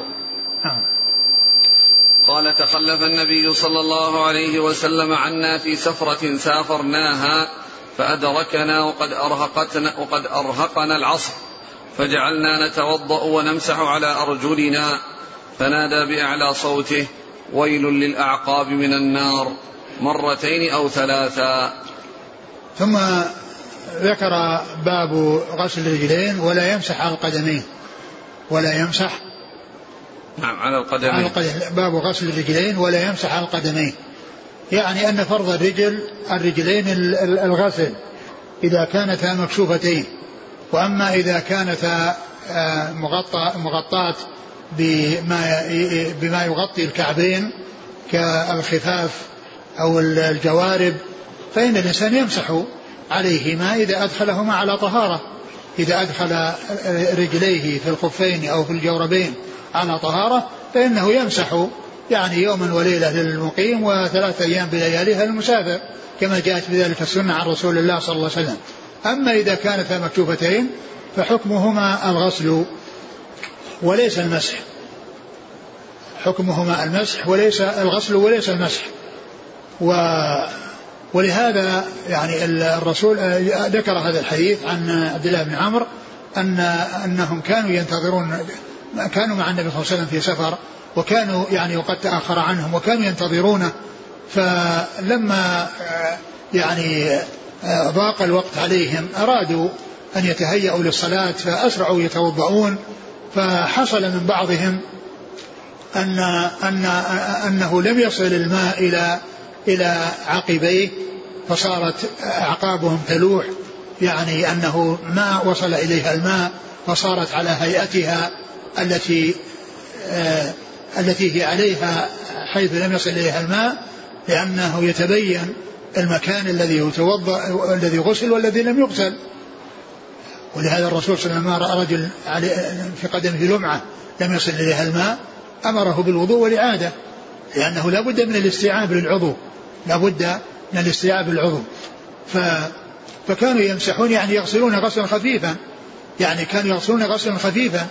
قال: تخلف النبي صلى الله عليه وسلم عنا في سفرة سافرناها فأدركنا وقد أرهقتنا, وقد أرهقنا العصر، فجعلنا نتوضأ ونمسح على أرجلنا، فنادى بأعلى صوته: ويل للأعقاب من النار، مرتين أو ثلاثا. ثم ذكر باب غسل الرجلين ولا يمسح على القدمين. ولا يمسح نعم على القدمين. على القدمين. باب غسل الرجلين ولا يمسح على القدمين، يعني أن فرض الرجل الرجلين الغسل إذا كانتا مكشوفتين، وأما إذا كانتا مغطى مغطاة بما بما يغطي الكعبين كالخفاف أو الجوارب، فإن الإنسان يمسح عليهما إذا أدخلهما على طهارة. إذا أدخل رجليه في الخفين أو في الجوربين على طهارة فإنه يمسح يعني يوما وليلة للمقيم وثلاثة أيام بلياليها للمسافر، كما جاءت بذلك السنة عن رسول الله صلى الله عليه وسلم. أما إذا كانتا مكشوفتين فحكمهما الغسل وليس المسح، حكمهما المسح وليس الغسل وليس المسح. و ولهذا يعني الرسول ذكر هذا الحديث عن عبد الله بن عمرو أن أنهم كانوا ينتظرون، كانوا مع النبي صلى الله عليه وسلم في سفر، وكانوا يعني وقد تأخر عنهم وكانوا ينتظرونه، فلما يعني ضاق الوقت عليهم أرادوا أن يتهيأوا للصلاة فأسرعوا يتوضؤون، فحصل من بعضهم أن أن أنه لم يصل الماء إلى إلى عقبيه، فصارت أعقابهم تلوح، يعني أنه ما وصل إليها الماء، فصارت على هيئتها التي آه التي هي عليها حيث لم يصل إليها الماء، لأنه يتبين المكان الذي يتوضأ الذي غسل والذي لم يغسل. ولهذا الرسول صلى الله عليه وسلم رأى رجل في قدمه لمعة لم يصل إليها الماء أمره بالوضوء والإعادة، لأنه لا بد من الاستيعاب للعضو، لا بد من الاستيعاب للعضو. ف فكانوا يمسحون يعني يغسلون غسلا خفيفا، يعني كانوا يغسلون غسلا خفيفا،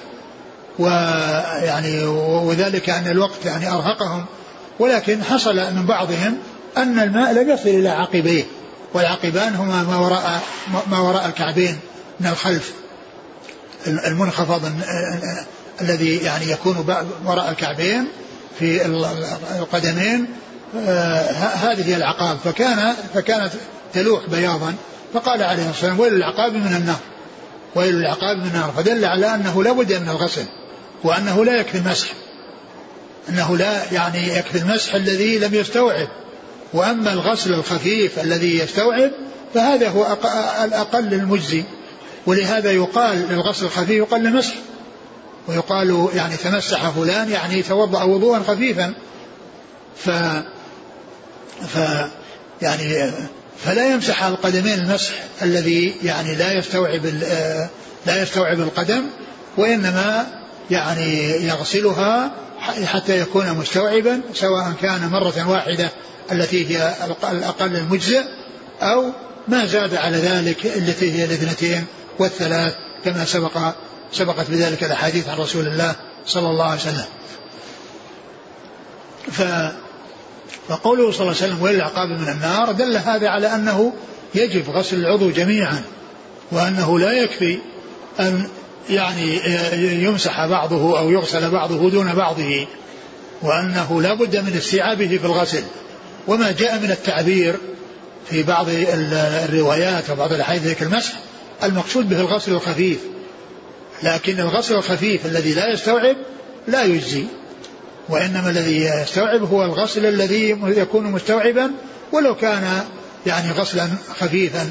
ويعني وذلك أن الوقت يعني أرهقهم. ولكن حصل من بعضهم أن الماء لم يصل إلى عقبيه، والعقبان هما ما وراء ما وراء الكعبين من الخلف، المنخفض الذي يعني يكون وراء الكعبين في القدمين، هذه هي العقاب. فكان فكانت تلوح بياضا، فقال عليه الصلاة والسلام: ويل العقاب من النار، ويل العقاب من النار. فدل على أنه لا بد من الغسل، وأنه لا يكفي المسح، أنه لا يعني يكفي المسح الذي لم يستوعب، وأما الغسل الخفيف الذي يستوعب فهذا هو الأقل المجزي. ولهذا يقال للغسل الخفيف يقال المسح، ويقال يعني تمسح فلان يعني توضأ وضوءا خفيفا. ف, ف يعني فلا يمسح على القدمين المسح الذي يعني لا يستوعب لا يستوعب القدم، وإنما يعني يغسلها حتى يكون مستوعبا، سواء كان مرة واحدة التي هي الأقل المجزئ، أو ما زاد على ذلك التي هي الاثنتين والثلاث، كما سبق سبقت بذلك الأحاديث عن رسول الله صلى الله عليه وسلم. ف فقوله صلى الله عليه وسلم ويل العقاب من النار دل هذا على أنه يجب غسل العضو جميعا، وأنه لا يكفي أن يعني يمسح بعضه أو يغسل بعضه دون بعضه، وأنه لا بد من استيعابه في الغسل. وما جاء من التعبير في بعض الروايات وبعض الأحاديث المسح المقصود به الغسل الخفيف، لكن الغسل الخفيف الذي لا يستوعب لا يجزي، وإنما الذي يستوعب هو الغسل الذي يكون مستوعبا ولو كان يعني غسلا خفيفا.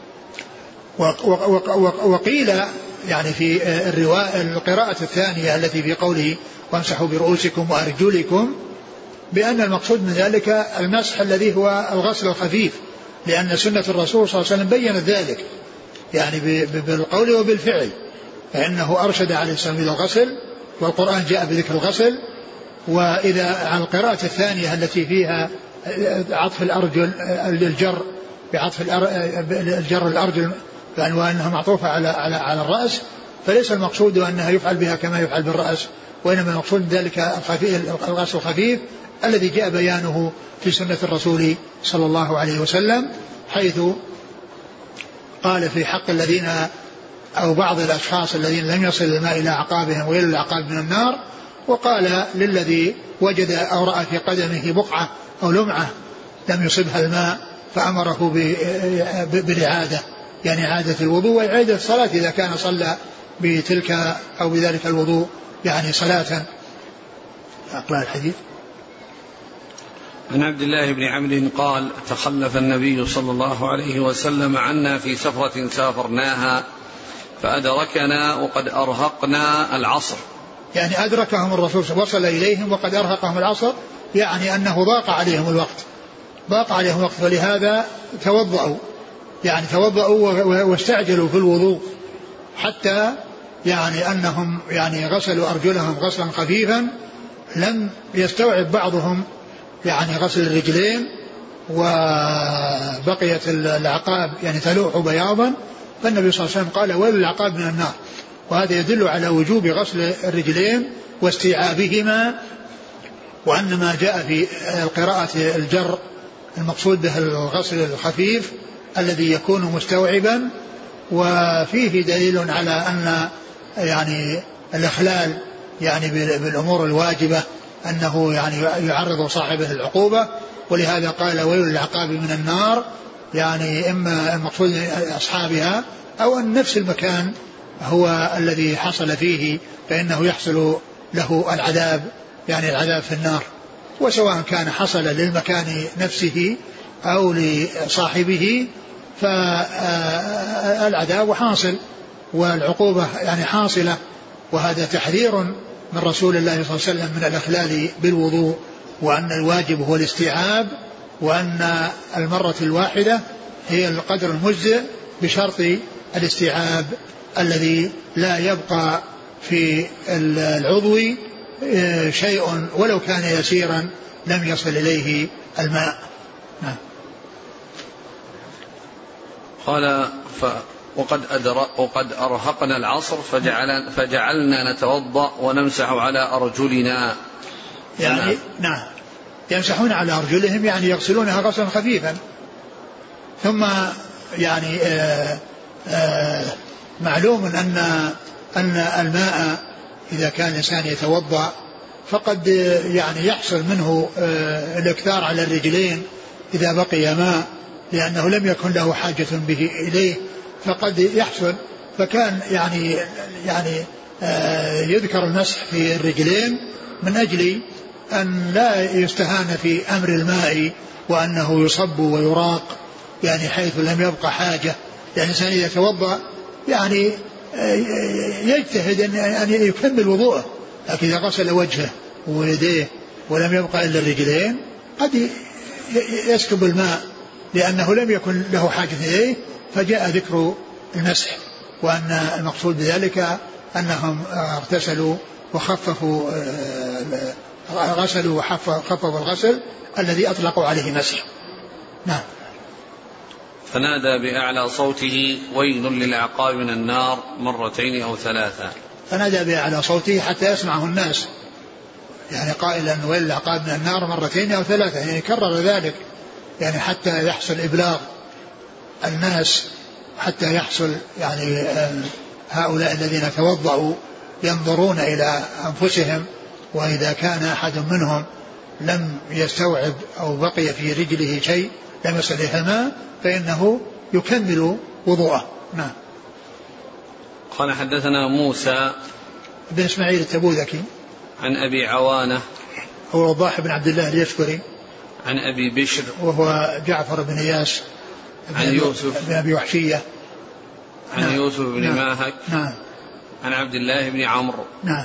وقيل يعني في الرواية القراءة الثانية التي في قوله وامسحوا برؤوسكم وأرجلكم بأن المقصود من ذلك المسح الذي هو الغسل الخفيف، لأن سنة الرسول صلى الله عليه وسلم بيّنت ذلك يعني بالقول وبالفعل، فإنه أرشد عليه السلام إلى الغسل، والقرآن جاء بذكر الغسل. وإذا عن القراءة الثانية التي فيها عطف الأرجل الجر بعطف الجر الأرجل وأنها معطوفة على على على الرأس، فليس المقصود أنها يفعل بها كما يفعل بالرأس، وإنما المقصود ذلك الغسل الخفيف الذي جاء بيانه في سنة الرسول صلى الله عليه وسلم، حيث قال في حق الذين أو بعض الأشخاص الذين لم يصل الماء إلى أعقابهم ويل العقاب من النار، وقال للذي وجد أو رأى في قدمه بقعة أو لمعة لم يصبها الماء فأمره بالإعادة، يعني إعادة الوضوء وإعادة الصلاة إذا كان صلى بتلك أو بذلك الوضوء يعني صلاة. أقرأ الحديث. عن عبد الله بن عمرو قال تخلف النبي صلى الله عليه وسلم عنا في سفرة سافرناها فأدركنا وقد أرهقنا العصر، يعني أدركهم الرسول وصل إليهم وقد أرهقهم العصر، يعني أنه ضاق عليهم الوقت ضاق عليهم الوقت ولهذا توضأوا يعني توضأوا واستعجلوا في الوضوء، حتى يعني أنهم يعني غسلوا أرجلهم غسلا خفيفا لم يستوعب بعضهم يعني غسل الرجلين، وبقيت العقاب يعني تلوح بياضا، فالنبي صلى الله عليه وسلم قال ويل العقاب من النار. وهذا يدل على وجوب غسل الرجلين واستيعابهما، وأن ما جاء في القراءة الجر المقصود به الغسل الخفيف الذي يكون مستوعبا. وفيه دليل على أن يعني الإخلال يعني بالأمور الواجبة أنه يعني يعرض صاحبه العقوبة، ولهذا قال ويل العقاب من النار، يعني إما المقصود أصحابها أو أن نفس المكان هو الذي حصل فيه فإنه يحصل له العذاب يعني العذاب في النار، وسواء كان حصل للمكان نفسه أو لصاحبه فالعذاب حاصل والعقوبة يعني حاصلة. وهذا تحذير من رسول الله صلى الله عليه وسلم من الإخلال بالوضوء، وأن الواجب هو الاستيعاب، وأن المرة الواحدة هي القدر المجزئ بشرط الاستيعاب الذي لا يبقى في العضو شيء ولو كان يسيرا لم يصل إليه الماء. نعم. قال ف وقد, وقد أرهقنا العصر فجعل فجعلنا نتوضأ ونمسح على أرجلنا، يعني نعم يمسحون على أرجلهم يعني يغسلونها غسلا خفيفا. ثم يعني آآ آآ معلوم أن أن الماء إذا كان الإنسان يتوضأ فقد يعني يحصل منه الإكثار على الرجلين إذا بقي ماء، لأنه لم يكن له حاجة به إليه فقد يحصل. فكان يعني يعني يذكر المسح في الرجلين من أجل أن لا يستهان في أمر الماء وأنه يصب ويراق، يعني حيث لم يبقى حاجة. يعني الإنسان إذا توضأ يعني يجتهد أن يكمل وضوءه، لكن إذا غسل وجهه ويديه ولم يبقى إلا الرجلين قد يسكب الماء لأنه لم يكن له حاجة إليه، فجاء ذكر المسح، وأن المقصود بذلك أنهم اغتسلوا وخففوا غسلوا وخففوا الغسل الذي أطلقوا عليه مسح. نعم. فنادى بأعلى صوته ويل للعقاب من النار مرتين أو ثلاثة. فنادى بأعلى صوته حتى يسمعه الناس، يعني قائلا وإلا عقاب من النار مرتين أو ثلاثة، يعني كرر ذلك يعني حتى يحصل إبلاغ الناس، حتى يحصل يعني هؤلاء الذين توضأوا ينظرون إلى أنفسهم، وإذا كان أحد منهم لم يستوعب أو بقي في رجله شيء لم يصل إليها الماء فإنه يكمل وضوءه. نعم. قال حدثنا موسى بن إسماعيل التبوذكي عن أبي عوانة هو وضاح بن عبد الله اليشكري عن أبي بشر وهو جعفر بن إياس عن يوسف بن أبي وحشية عن نعم. يوسف بن نعم. ماهك نعم. عن عبد الله بن عمرو. نعم.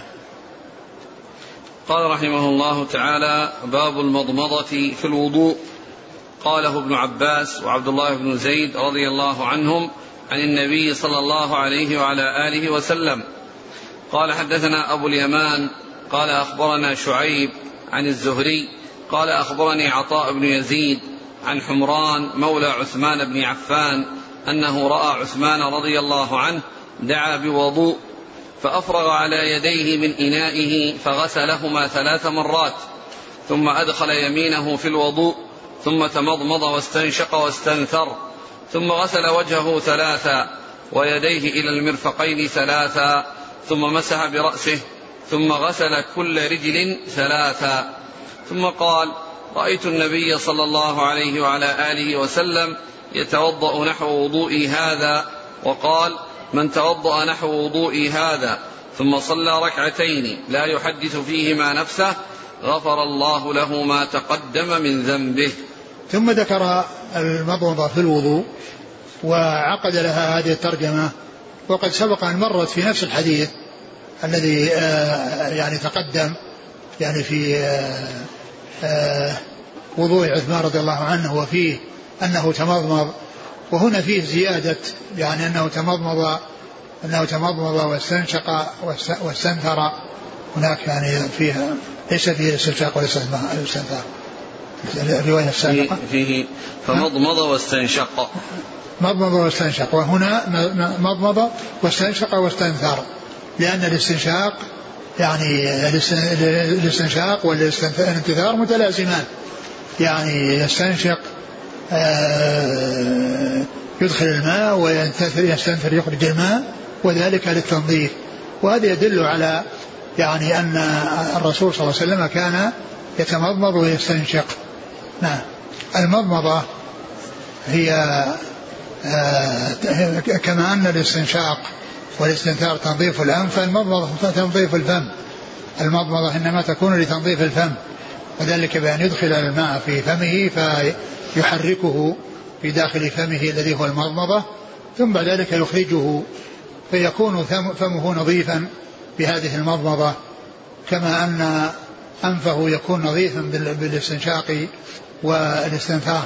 قال رحمه الله تعالى: باب المضمضة في الوضوء. قاله ابن عباس وعبد الله بن زيد رضي الله عنهم عن النبي صلى الله عليه وعلى آله وسلم. قال حدثنا أبو اليمان قال أخبرنا شعيب عن الزهري قال أخبرني عطاء بن يزيد عن حمران مولى عثمان بن عفان أنه رأى عثمان رضي الله عنه دعا بوضوء فأفرغ على يديه من إنائه فغسلهما ثلاث مرات ثم أدخل يمينه في الوضوء ثم تمضمض واستنشق واستنثر ثم غسل وجهه ثلاثا ويديه إلى المرفقين ثلاثا ثم مسح برأسه ثم غسل كل رجل ثلاثا ثم قال: رأيت النبي صلى الله عليه وعلى آله وسلم يتوضأ نحو وضوئي هذا، وقال: من توضأ نحو وضوئي هذا ثم صلى ركعتين لا يحدث فيهما نفسه غفر الله له ما تقدم من ذنبه. ثم ذكر المضمضة في الوضوء وعقد لها هذه الترجمة، وقد سبق أن مرت في نفس الحديث الذي يعني تقدم يعني في وضوء عثمان رضي الله عنه، وفيه أنه تمضمض، وهنا فيه زيادة يعني أنه تمضمض أنه تمضمض واستنشق واستنثر. هناك يعني فيها ليس فيه الاستنشاق والاستنثار الرواية السابقة فيه فمضمض واستنشق مضمض واستنشق، وهنا مضمض واستنشق واستنثر، لأن الاستنشاق يعني الاستنشاق والانتثار متلازمان، يعني يستنشق يدخل الماء وينتثر يستنثر يخرج الماء، وذلك للتنظيف. وهذا يدل على يعني أن الرسول صلى الله عليه وسلم كان يتمضمض ويستنشق. نعم. المضمضة هي كما أن الاستنشاق والاستنثار تنظيف الأنف، فالمضمضة تنظيف الفم. المضمضة إنما تكون لتنظيف الفم، وذلك بأن يدخل الماء في فمه فيحركه في داخل فمه الذي هو المضمضة، ثم بعد ذلك يخرجه فيكون فمه نظيفا بهذه المضمضة، كما أن أنفه يكون نظيفا بالاستنشاق والاستنثار.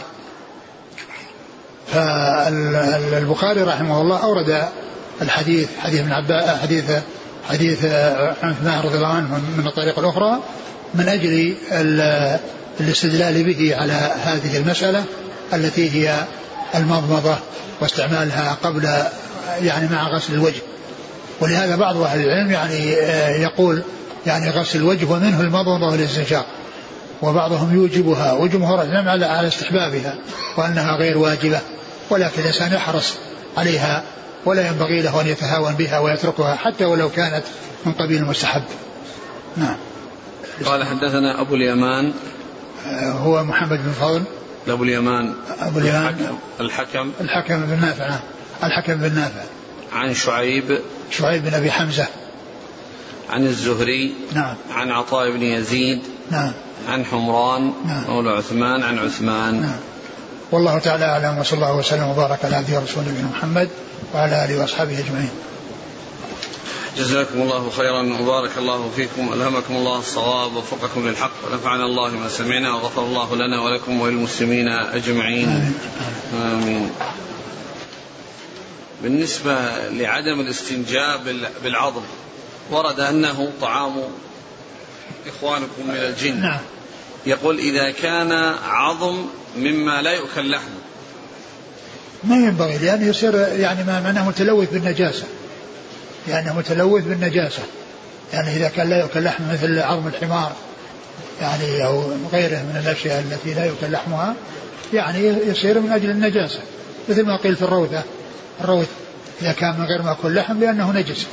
فالبخاري رحمه الله أورد الحديث حديث ابن عباس حديث حديث عثمان رضي الله عنه من الطريق الأخرى من أجل الاستدلال به على هذه المسألة التي هي المضمضة واستعمالها قبل يعني مع غسل الوجه. ولهذا بعض أهل العلم يعني يقول يعني غسل الوجه ومنه المضمضة والاستنشاق، وبعضهم يوجبها وجمهور العلم على على استحبابها وأنها غير واجبة، ولكن الإنسان يحرص عليها ولا ينبغي له أن يتهاون بها ويتركها حتى ولو كانت من قبيل المستحب. نعم. قال حدثنا أبو اليمان هو محمد بن فضل أبو اليمان أبو اليمان الحكم الحكم بن نافع الحكم بن نافع عن شعيب شعيب بن أبي حمزة عن الزهري نعم عن عطاء بن يزيد نعم عن حمران نعم مولى عثمان عن عثمان. نعم. والله تعالى أعلم، وصلى الله وسلم وبارك على عبده ورسوله محمد وعلى آله وأصحابه أجمعين. جزاكم الله خيرا وبارك الله فيكم، ألهمكم الله الصواب ووفقكم للحق، ونفعنا الله ما سمعنا وغفر الله لنا ولكم وللمسلمين أجمعين. آمين. آمين. بالنسبة لعدم الاستنجاء بالعظم، ورد أنه طعام إخوانكم من الجن. نعم. يقول إذا كان عظم مما لا يؤكل لحمه ما ينبغي، لأنه يصير يعني ما معناه متلوث بالنجاسة، يعني متلوث بالنجاسة، يعني إذا كان لا يؤكل لحم مثل عظم الحمار يعني أو غيره من الأشياء التي لا يؤكل لحمها يعني يصير من أجل النجاسة، مثل ما قيل في الروثة، الروث إذا كان من غير مأكل لحم لأنه نجس.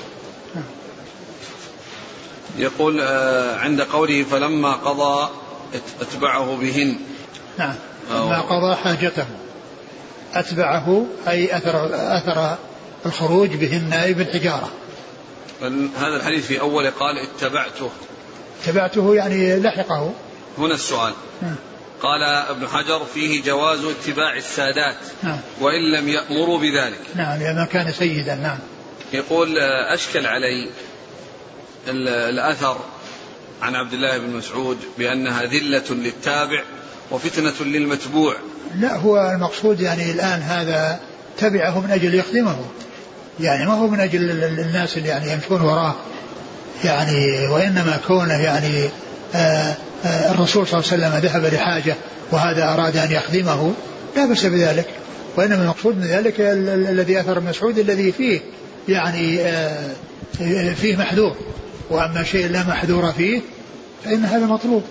يقول عند قوله فلما قضى اتبعه بهن. نعم، لما قضى حاجته أتبعه أي أثر, أثر الخروج بهن أي بالحجارة. هذا الحديث في أول قال اتبعته، اتبعته يعني لحقه. هنا السؤال. م. قال ابن حجر فيه جواز اتباع السادات. نعم. وإن لم يأمروا بذلك. نعم لما كان سيدا. نعم. يقول أشكل علي الأثر عن عبد الله بن مسعود بأنها ذلة للتابع وفتنة للمتبوع. لا، هو المقصود يعني الآن هذا تبعه من أجل يخدمه، يعني ما هو من أجل الناس اللي يعني يمشون وراه يعني، وإنما كونه يعني آآ آآ الرسول صلى الله عليه وسلم ذهب لحاجة وهذا أراد أن يخدمه لا بأس بذلك، وإنما المقصود من ذلك الذي أثر مسعود الذي فيه يعني فيه محذور، وأما شيء لا محذور فيه فإن هذا مطلوب.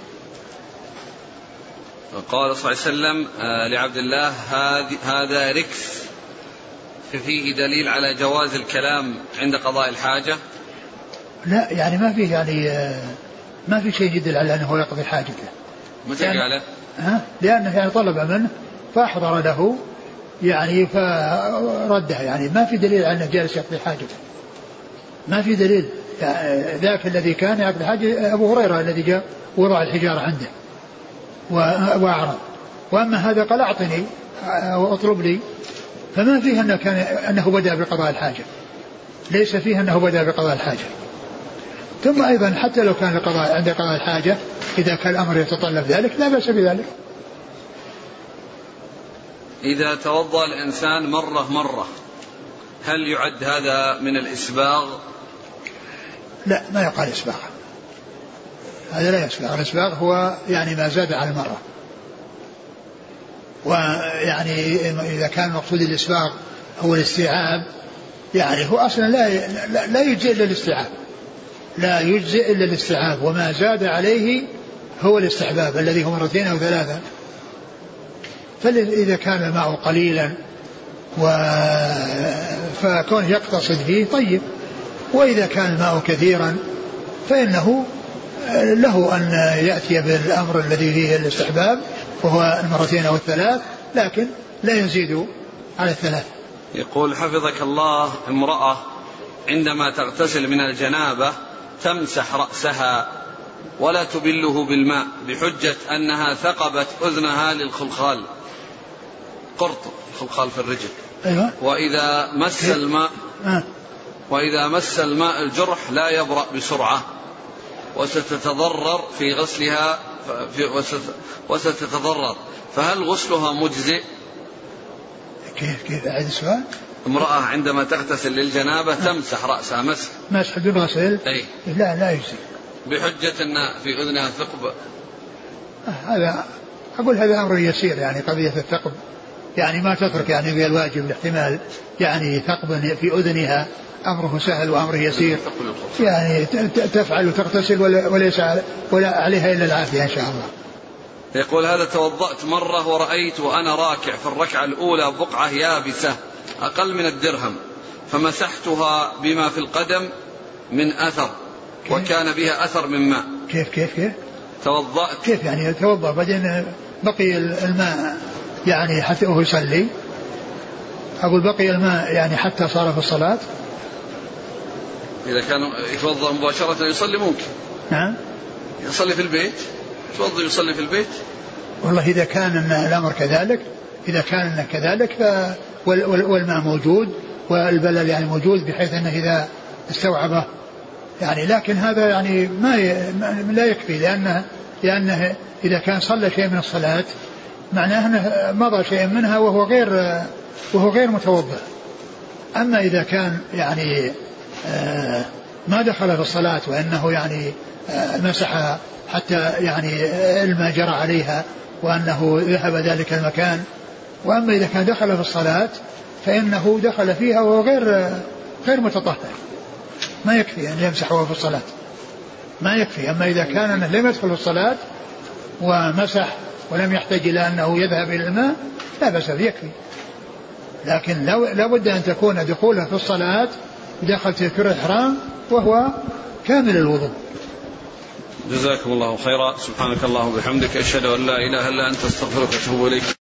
قال صلى الله عليه وسلم لعبد الله هذا ركس، فيه دليل على جواز الكلام عند قضاء الحاجة؟ لا يعني ما فيه يعني ما في شيء يدل على أنه يقضي حاجته. متى قاله؟ ها لأنه يعني طلب منه فأحضر له يعني فرده، يعني ما في دليل على أنه جالس يقضي حاجته، ما في دليل. يعني ذاك الذي كان يقضي حاجة أبو هريرة الذي جاء وضع الحجارة عنده وأعرض، وأما هذا قال أعطني وأطلب لي، فما فيه أنه, كان أنه بدأ بقضاء الحاجة، ليس فيه أنه بدأ بقضاء الحاجة. ثم أيضا حتى لو كان القضاء عند قضاء الحاجة إذا كان الأمر يتطلب ذلك لا بأس بذلك. إذا توضأ الإنسان مرة مرة هل يعد هذا من الإسباغ؟ لا، ما يقال إسباغ، هذا لا يسبغ. الإسباغ هو يعني ما زاد على المرة، ويعني إذا كان مقصود الإسباغ هو الاستيعاب يعني هو أصلا لا لا يجزئ إلا الاستيعاب، لا يجزئ إلا الاستيعاب، وما زاد عليه هو الاستحباب الذي هو مرتين أو ثلاثة. فإذا كان الماء قليلا و فكونه يقتصد فيه طيب، وإذا كان الماء كثيرا فإنه له أن يأتي بالأمر الذي فيه الاستحباب وهو المرتين أو الثلاث، لكن لا يزيد على الثلاث. يقول حفظك الله امرأة عندما تغتسل من الجنابة تمسح رأسها ولا تبله بالماء بحجة أنها ثقبت أذنها للخلخال، قرط الخلخال في الرجل. أيوة. وإذا مس الماء أه. وإذا مس الماء الجرح لا يبرأ بسرعة وستتضرر في غسلها في وستتضرر، فهل غسلها مجزئ؟ كيف كيف أعيد السؤال؟ امرأة عندما تغتسل للجنابة أه. تمسح رأسها مسح مسح بدون غسل؟ أي لا لا يجزئ، بحجة أن في أذنها ثقب. أه هذا أقول هذا أمر يسير، يعني قضية الثقب يعني ما تترك يعني في الواجب الاحتمال، يعني ثقب في أذنها أمره سهل وأمره يسير، يعني تفعل وتغتسل وليس ولا عليها إلا العافية إن شاء الله. يقول هذا توضأت مرة ورأيت وأنا راكع في الركعة الأولى بقعة يابسة أقل من الدرهم فمسحتها بما في القدم من أثر وكان بها أثر من ماء. كيف كيف كيف توضأت كيف يعني توضأ بعدين بقي الماء يعني حتى هو يصلي؟ أقول بقي الماء يعني حتى صار في الصلاة. إذا كان يتوضأ مباشرة يصلي ممكن. نعم. يصلي في البيت، يتوضأ يصلي في البيت. والله إذا كان الأمر كذلك، إذا كان كذلك ف والماء موجود والبلل يعني موجود بحيث أنه إذا استوعبه يعني، لكن هذا يعني ما ي... لا يكفي، لأنه لأنه إذا كان صلى شيء من الصلاة معناه أنه مضى شيء منها وهو غير وهو غير متوضأ. أما إذا كان يعني آه ما دخل في الصلاة وأنه يعني آه مسح حتى يعني الماء جرى عليها وأنه ذهب ذلك المكان، وأما إذا كان دخل في الصلاة فإنه دخل فيها وهو غير غير متطهر، ما يكفي أن يمسح وهو في الصلاة. ما يكفي. أما إذا كان لم يدخل الصلاة ومسح ولم يحتاج إلى أنه يذهب إلى الماء لا بأس يكفي. لكن لو لابد أن تكون دخوله في الصلاة دخل في تكبيرة الإحرام وهو كامل الوضوء. جزاكم الله خيرا. سبحانك اللهم وبحمدك أشهد أن لا إله إلا أنت أستغفرك وأتوب إليك.